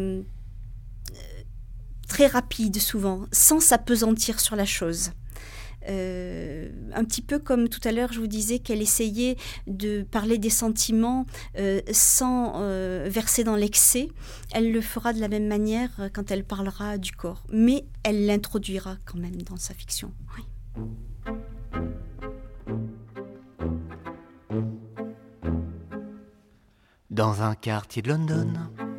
très rapide, souvent, sans s'apesantir sur la chose. Un petit peu comme tout à l'heure je vous disais qu'elle essayait de parler des sentiments sans verser dans l'excès. Elle le fera de la même manière quand elle parlera du corps, mais elle l'introduira quand même dans sa fiction. Oui. Dans un quartier de London,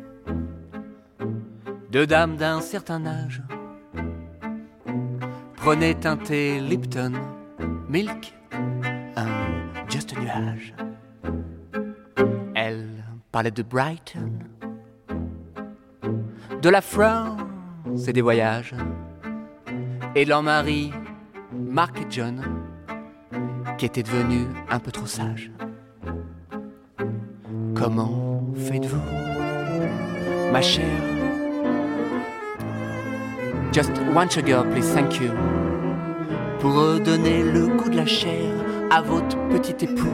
deux dames d'un certain âge prenaient un thé Lipton, milk, un juste nuage. Elle parlait de Brighton, de la France et des voyages, et de leur mari, Mark et John, qui était devenu un peu trop sage. Comment faites-vous, ma chère? Just one sugar, please, thank you. Pour redonner le goût de la chair à votre petit époux.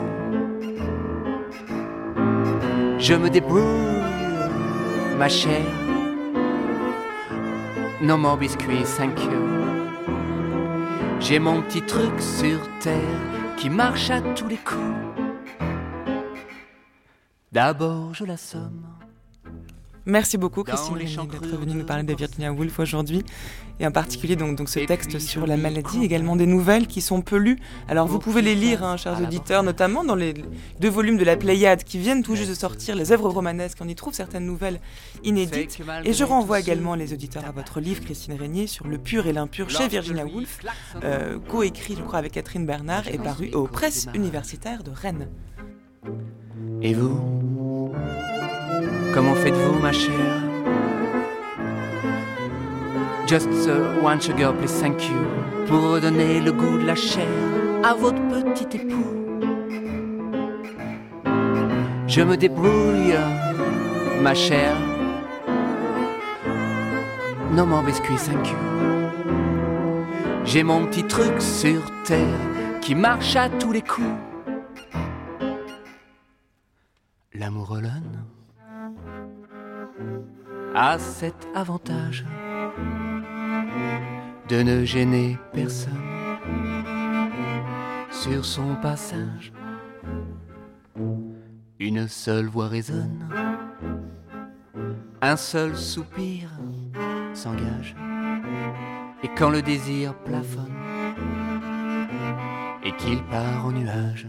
Je me débrouille, ma chère. No more biscuits, thank you. J'ai mon petit truc sur terre qui marche à tous les coups. D'abord je l'assomme. Merci beaucoup Christine Régnier d'être venue nous parler de Virginia Woolf aujourd'hui, et en particulier donc ce texte sur la maladie, également des nouvelles qui sont peu lues. Alors vous pouvez les lire, chers auditeurs, notamment dans les 2 volumes de la Pléiade qui viennent tout juste de sortir, les œuvres romanesques, on y trouve certaines nouvelles inédites. Et je renvoie également les auditeurs à votre livre, Christine Régnier, sur le pur et l'impur chez Virginia Woolf, coécrit je crois avec Catherine Bernard et paru aux presses universitaires de Rennes. Et vous, comment faites-vous, ma chère? Just one sugar, please, thank you. Pour redonner le goût de la chair à votre petit époux. Je me débrouille, ma chère. No more biscuits, thank you. J'ai mon petit truc sur terre qui marche à tous les coups. L'amour Olone a cet avantage de ne gêner personne sur son passage. Une seule voix résonne, un seul soupir s'engage, et quand le désir plafonne et qu'il part en nuage,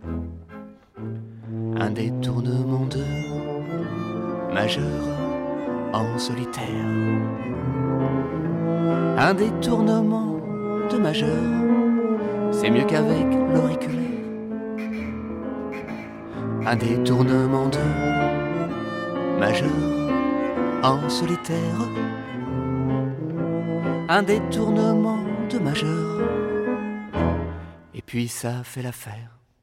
un détournement de majeur en solitaire. Un détournement de majeur, c'est mieux qu'avec l'auriculaire. Un détournement de majeur en solitaire. Un détournement de majeur, et puis ça fait l'affaire.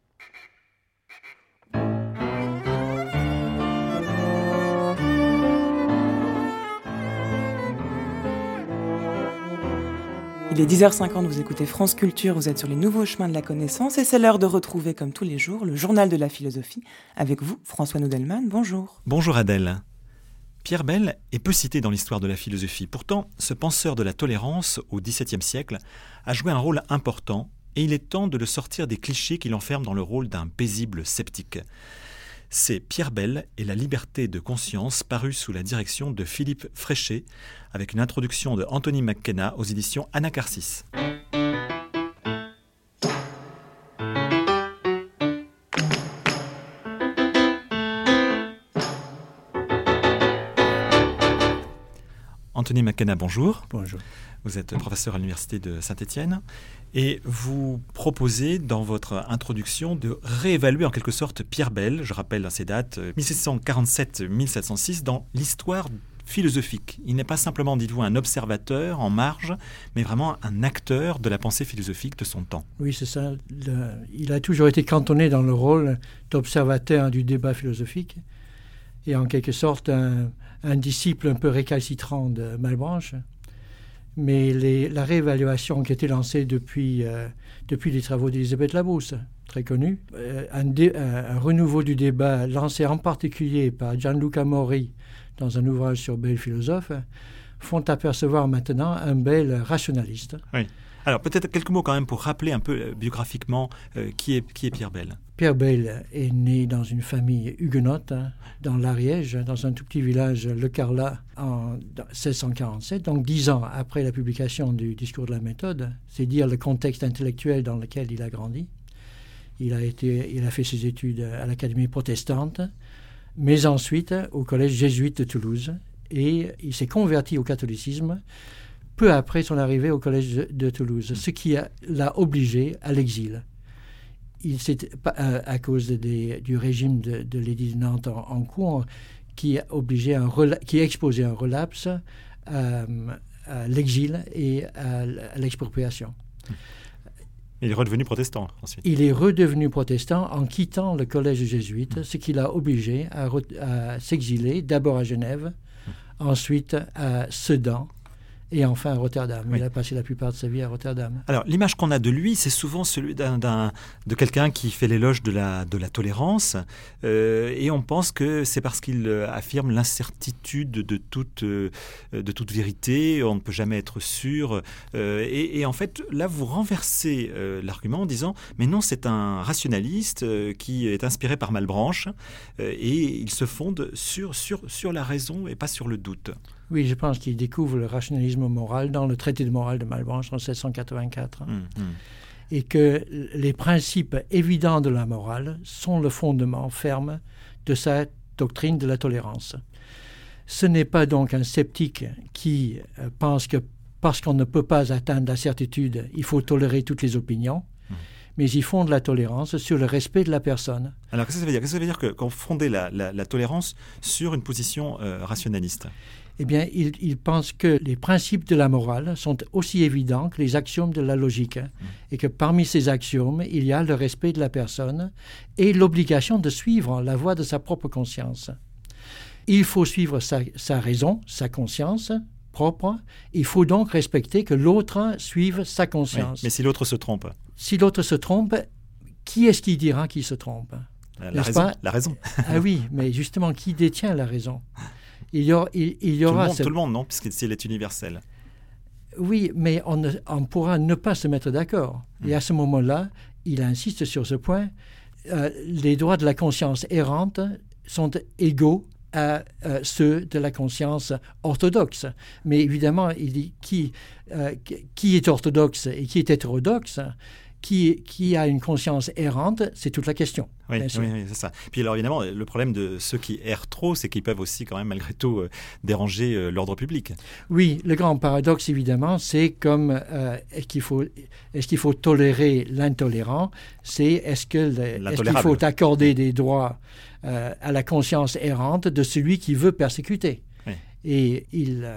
Il est 10h50, vous écoutez France Culture, vous êtes sur les nouveaux chemins de la connaissance et c'est l'heure de retrouver, comme tous les jours, le journal de la philosophie. Avec vous, François Noudelman, bonjour. Bonjour Adèle. Pierre Bell est peu cité dans l'histoire de la philosophie. Pourtant, ce penseur de la tolérance, au XVIIe siècle, a joué un rôle important et il est temps de le sortir des clichés qui l'enferment dans le rôle d'un paisible sceptique. C'est Pierre Bell et la liberté de conscience, paru sous la direction de Philippe Fréchet, avec une introduction de Anthony McKenna aux éditions Anacarsis. Anthony McKenna, bonjour. Bonjour. Vous êtes professeur à l'Université de Saint-Étienne et vous proposez dans votre introduction de réévaluer en quelque sorte Pierre Bell, je rappelle ces dates, 1747-1706, dans l'histoire philosophique. Il n'est pas simplement, dites-vous, un observateur en marge, mais vraiment un acteur de la pensée philosophique de son temps. Oui, c'est ça. Il a toujours été cantonné dans le rôle d'observateur du débat philosophique et en quelque sorte un disciple un peu récalcitrant de Malebranche. Mais la réévaluation qui a été lancée depuis les travaux d'Elisabeth Labrousse, très connue, un renouveau du débat lancé en particulier par Gianluca Mori dans un ouvrage sur Bell philosophe, font apercevoir maintenant un Bell rationaliste. Oui. Alors peut-être quelques mots quand même pour rappeler un peu biographiquement qui est Pierre Bell. Pierre Bell est né dans une famille huguenote, dans l'Ariège, dans un tout petit village, Le Carlat, en 1647, donc 10 ans après la publication du Discours de la méthode. C'est dire le contexte intellectuel dans lequel il a grandi. Il a fait ses études à l'Académie protestante, mais ensuite au Collège jésuite de Toulouse, et il s'est converti au catholicisme peu après son arrivée au Collège de Toulouse, ce qui l'a obligé à l'exil. Il s'est, à cause du régime de l'édit de Nantes en cours, qui exposait un relapse à l'exil et à l'expropriation. Il est redevenu protestant ensuite. Il est redevenu protestant en quittant le collège jésuite, ce qui l'a obligé à s'exiler, d'abord à Genève, ensuite à Sedan, et enfin à Rotterdam. Oui. Il a passé la plupart de sa vie à Rotterdam. Alors, l'image qu'on a de lui, c'est souvent celui de quelqu'un qui fait l'éloge de la tolérance. Et on pense que c'est parce qu'il affirme l'incertitude de toute vérité. On ne peut jamais être sûr. Et en fait, là, vous renversez l'argument en disant « Mais non, c'est un rationaliste qui est inspiré par Malebranche. Et il se fonde sur la raison et pas sur le doute. » Oui, je pense qu'il découvre le rationalisme moral dans le traité de morale de Malebranche en 1684. Et que les principes évidents de la morale sont le fondement ferme de sa doctrine de la tolérance. Ce n'est pas donc un sceptique qui pense que parce qu'on ne peut pas atteindre la certitude, il faut tolérer toutes les opinions, mais il fonde la tolérance sur le respect de la personne. Alors, qu'est-ce que ça veut dire ? Qu'est-ce que ça veut dire qu'on fondait la tolérance sur une position rationaliste ? Eh bien, il pense que les principes de la morale sont aussi évidents que les axiomes de la logique, et que parmi ces axiomes, il y a le respect de la personne et l'obligation de suivre la voie de sa propre conscience. Il faut suivre sa raison, sa conscience propre. Il faut donc respecter que l'autre suive sa conscience. Oui, mais si l'autre se trompe ? Si l'autre se trompe, qui est-ce qui dira qu'il se trompe ? La raison. Ah oui, mais justement, qui détient la raison ? Il y aura tout le monde, non, puisqu'elle est universelle. Oui, mais on pourra ne pas se mettre d'accord. Et à ce moment-là, il insiste sur ce point, les droits de la conscience errante sont égaux à ceux de la conscience orthodoxe. Mais évidemment, il dit qui est orthodoxe et qui est hétérodoxe, qui a une conscience errante, c'est toute la question. Oui, c'est ça. Puis alors évidemment, le problème de ceux qui errent trop, c'est qu'ils peuvent aussi quand même malgré tout déranger l'ordre public. Oui, le grand paradoxe évidemment, c'est comme est-ce qu'il faut tolérer l'intolérant, est-ce qu'il faut accorder des droits à la conscience errante de celui qui veut persécuter. Oui. Et il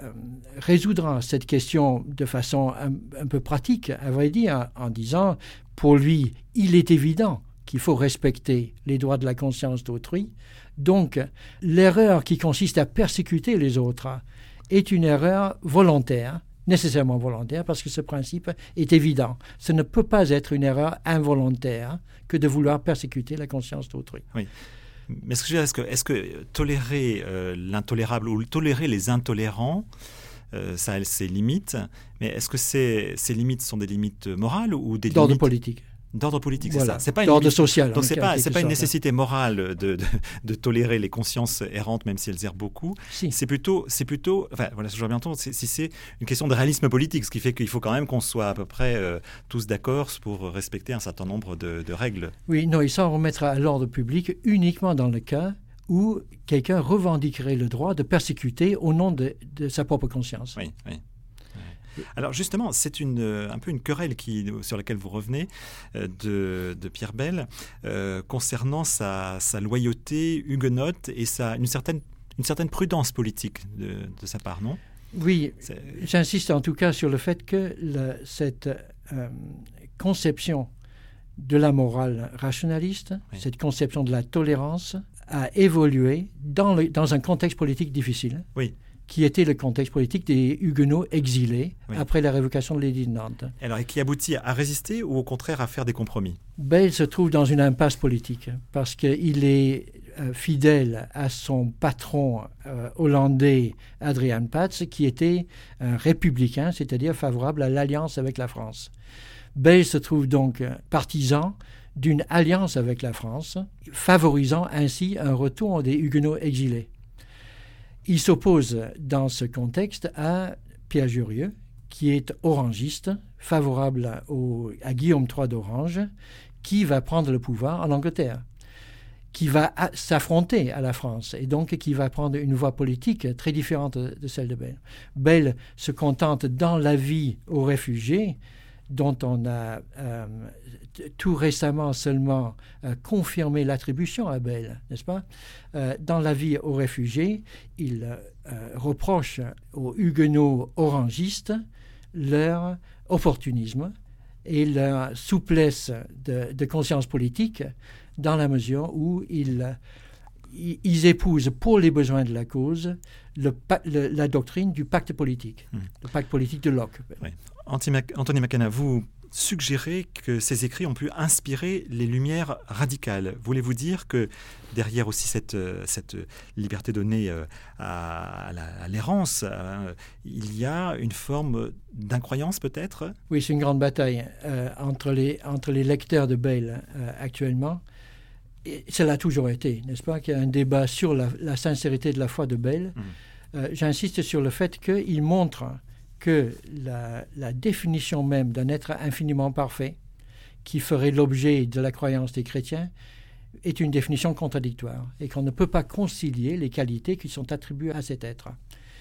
résoudra cette question de façon un peu pratique, à vrai dire, en disant, pour lui, il est évident qu'il faut respecter les droits de la conscience d'autrui. Donc, l'erreur qui consiste à persécuter les autres est une erreur volontaire, nécessairement volontaire, parce que ce principe est évident. Ce ne peut pas être une erreur involontaire que de vouloir persécuter la conscience d'autrui. Oui. Mais ce que je veux dire, est-ce que tolérer l'intolérable ou tolérer les intolérants, ça a ses limites, mais est-ce que ces limites sont des limites morales ou des d'ordre limites politique? D'ordre politique, voilà. C'est ça. C'est pas d'ordre social. Donc c'est pas une nécessité morale de tolérer les consciences errantes, même si elles errent beaucoup. Si. C'est plutôt, enfin voilà, je vois bien entendre, si c'est une question de réalisme politique, ce qui fait qu'il faut quand même qu'on soit à peu près tous d'accord pour respecter un certain nombre de règles. Oui, non, il s'en remettra à l'ordre public uniquement dans le cas où quelqu'un revendiquerait le droit de persécuter au nom de sa propre conscience. Oui, oui. Alors justement, c'est un peu une querelle sur laquelle vous revenez de Pierre Bel concernant sa loyauté huguenote et une certaine prudence politique de sa part, non ? Oui, j'insiste en tout cas sur le fait que cette conception de la morale rationaliste, oui, cette conception de la tolérance a évolué dans un contexte politique difficile. Oui. Qui était le contexte politique des Huguenots exilés, oui, après la révocation de l'édit de Nantes. Alors, et qui aboutit à résister ou au contraire à faire des compromis ? Bel se trouve dans une impasse politique parce qu'il est fidèle à son patron hollandais Adriaan Pats, qui était un républicain, c'est-à-dire favorable à l'alliance avec la France. Bel se trouve donc partisan d'une alliance avec la France, favorisant ainsi un retour des Huguenots exilés. Il s'oppose dans ce contexte à Pierre Jurieu, qui est orangiste, favorable à Guillaume III d'Orange, qui va prendre le pouvoir en Angleterre, qui va s'affronter à la France et donc qui va prendre une voie politique très différente de celle de Bel. Bel se contente dans l'avis aux réfugiés, dont on a tout récemment seulement confirmé l'attribution à Bel, n'est-ce pas ? Dans l'avis aux réfugiés, il reproche aux Huguenots orangistes leur opportunisme et leur souplesse de conscience politique dans la mesure où ils épousent pour les besoins de la cause la doctrine du pacte politique, le pacte politique de Locke. Oui. Anthony McKenna, vous suggérez que ces écrits ont pu inspirer les Lumières radicales. Voulez-vous dire que derrière aussi cette liberté donnée à l'errance, il y a une forme d'incroyance peut-être ? Oui, c'est une grande bataille entre les lecteurs de Bel actuellement. Et cela a toujours été, n'est-ce pas, qu'il y a un débat sur la sincérité de la foi de Bel. J'insiste sur le fait qu'il montre que la définition même d'un être infiniment parfait, qui ferait l'objet de la croyance des chrétiens, est une définition contradictoire et qu'on ne peut pas concilier les qualités qui sont attribuées à cet être.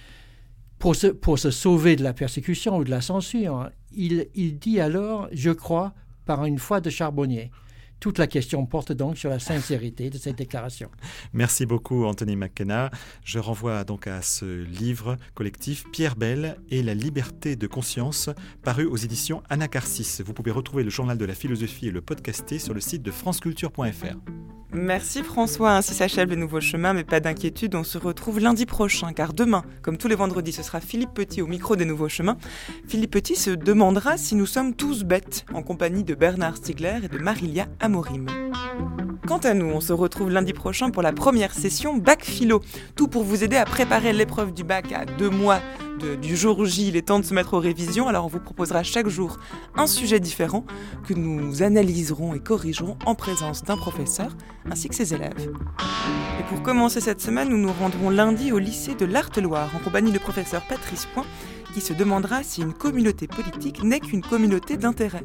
Pour se sauver de la persécution ou de la censure, il dit alors « je crois par une foi de charbonnier ». Toute la question porte donc sur la sincérité de cette déclaration. Merci beaucoup Anthony McKenna. Je renvoie donc à ce livre collectif Pierre Bel et la liberté de conscience, paru aux éditions Anacarsis. Vous pouvez retrouver le journal de la philosophie et le podcaster sur le site de franceculture.fr. Merci François, ainsi s'achève le Nouveau Chemin, mais pas d'inquiétude, on se retrouve lundi prochain, car demain, comme tous les vendredis, ce sera Philippe Petit au micro des Nouveaux Chemins. Philippe Petit se demandera si nous sommes tous bêtes, en compagnie de Bernard Stiegler et de Marilia Amorim. Quant à nous, on se retrouve lundi prochain pour la première session Bac Philo. Tout pour vous aider à préparer l'épreuve du bac à 2 mois du jour J. Il est temps de se mettre aux révisions, alors on vous proposera chaque jour un sujet différent que nous analyserons et corrigerons en présence d'un professeur ainsi que ses élèves. Et pour commencer cette semaine, nous nous rendrons lundi au lycée de l'Arthe-Loire en compagnie du professeur Patrice Point qui se demandera si une communauté politique n'est qu'une communauté d'intérêt.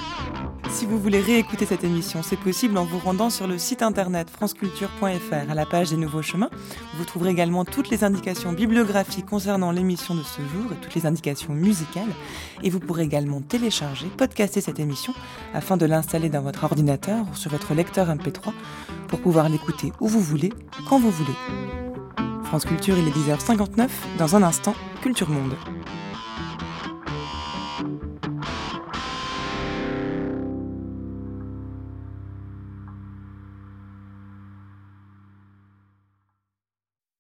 Si vous voulez réécouter cette émission, c'est possible en vous rendant sur le site internet franceculture.fr à la page des Nouveaux Chemins. Vous trouverez également toutes les indications bibliographiques concernant l'émission de ce jour et toutes les indications musicales. Et vous pourrez également télécharger, podcaster cette émission afin de l'installer dans votre ordinateur ou sur votre lecteur MP3 pour pouvoir l'écouter où vous voulez, quand vous voulez. France Culture, il est 10h59. Dans un instant, Culture Monde.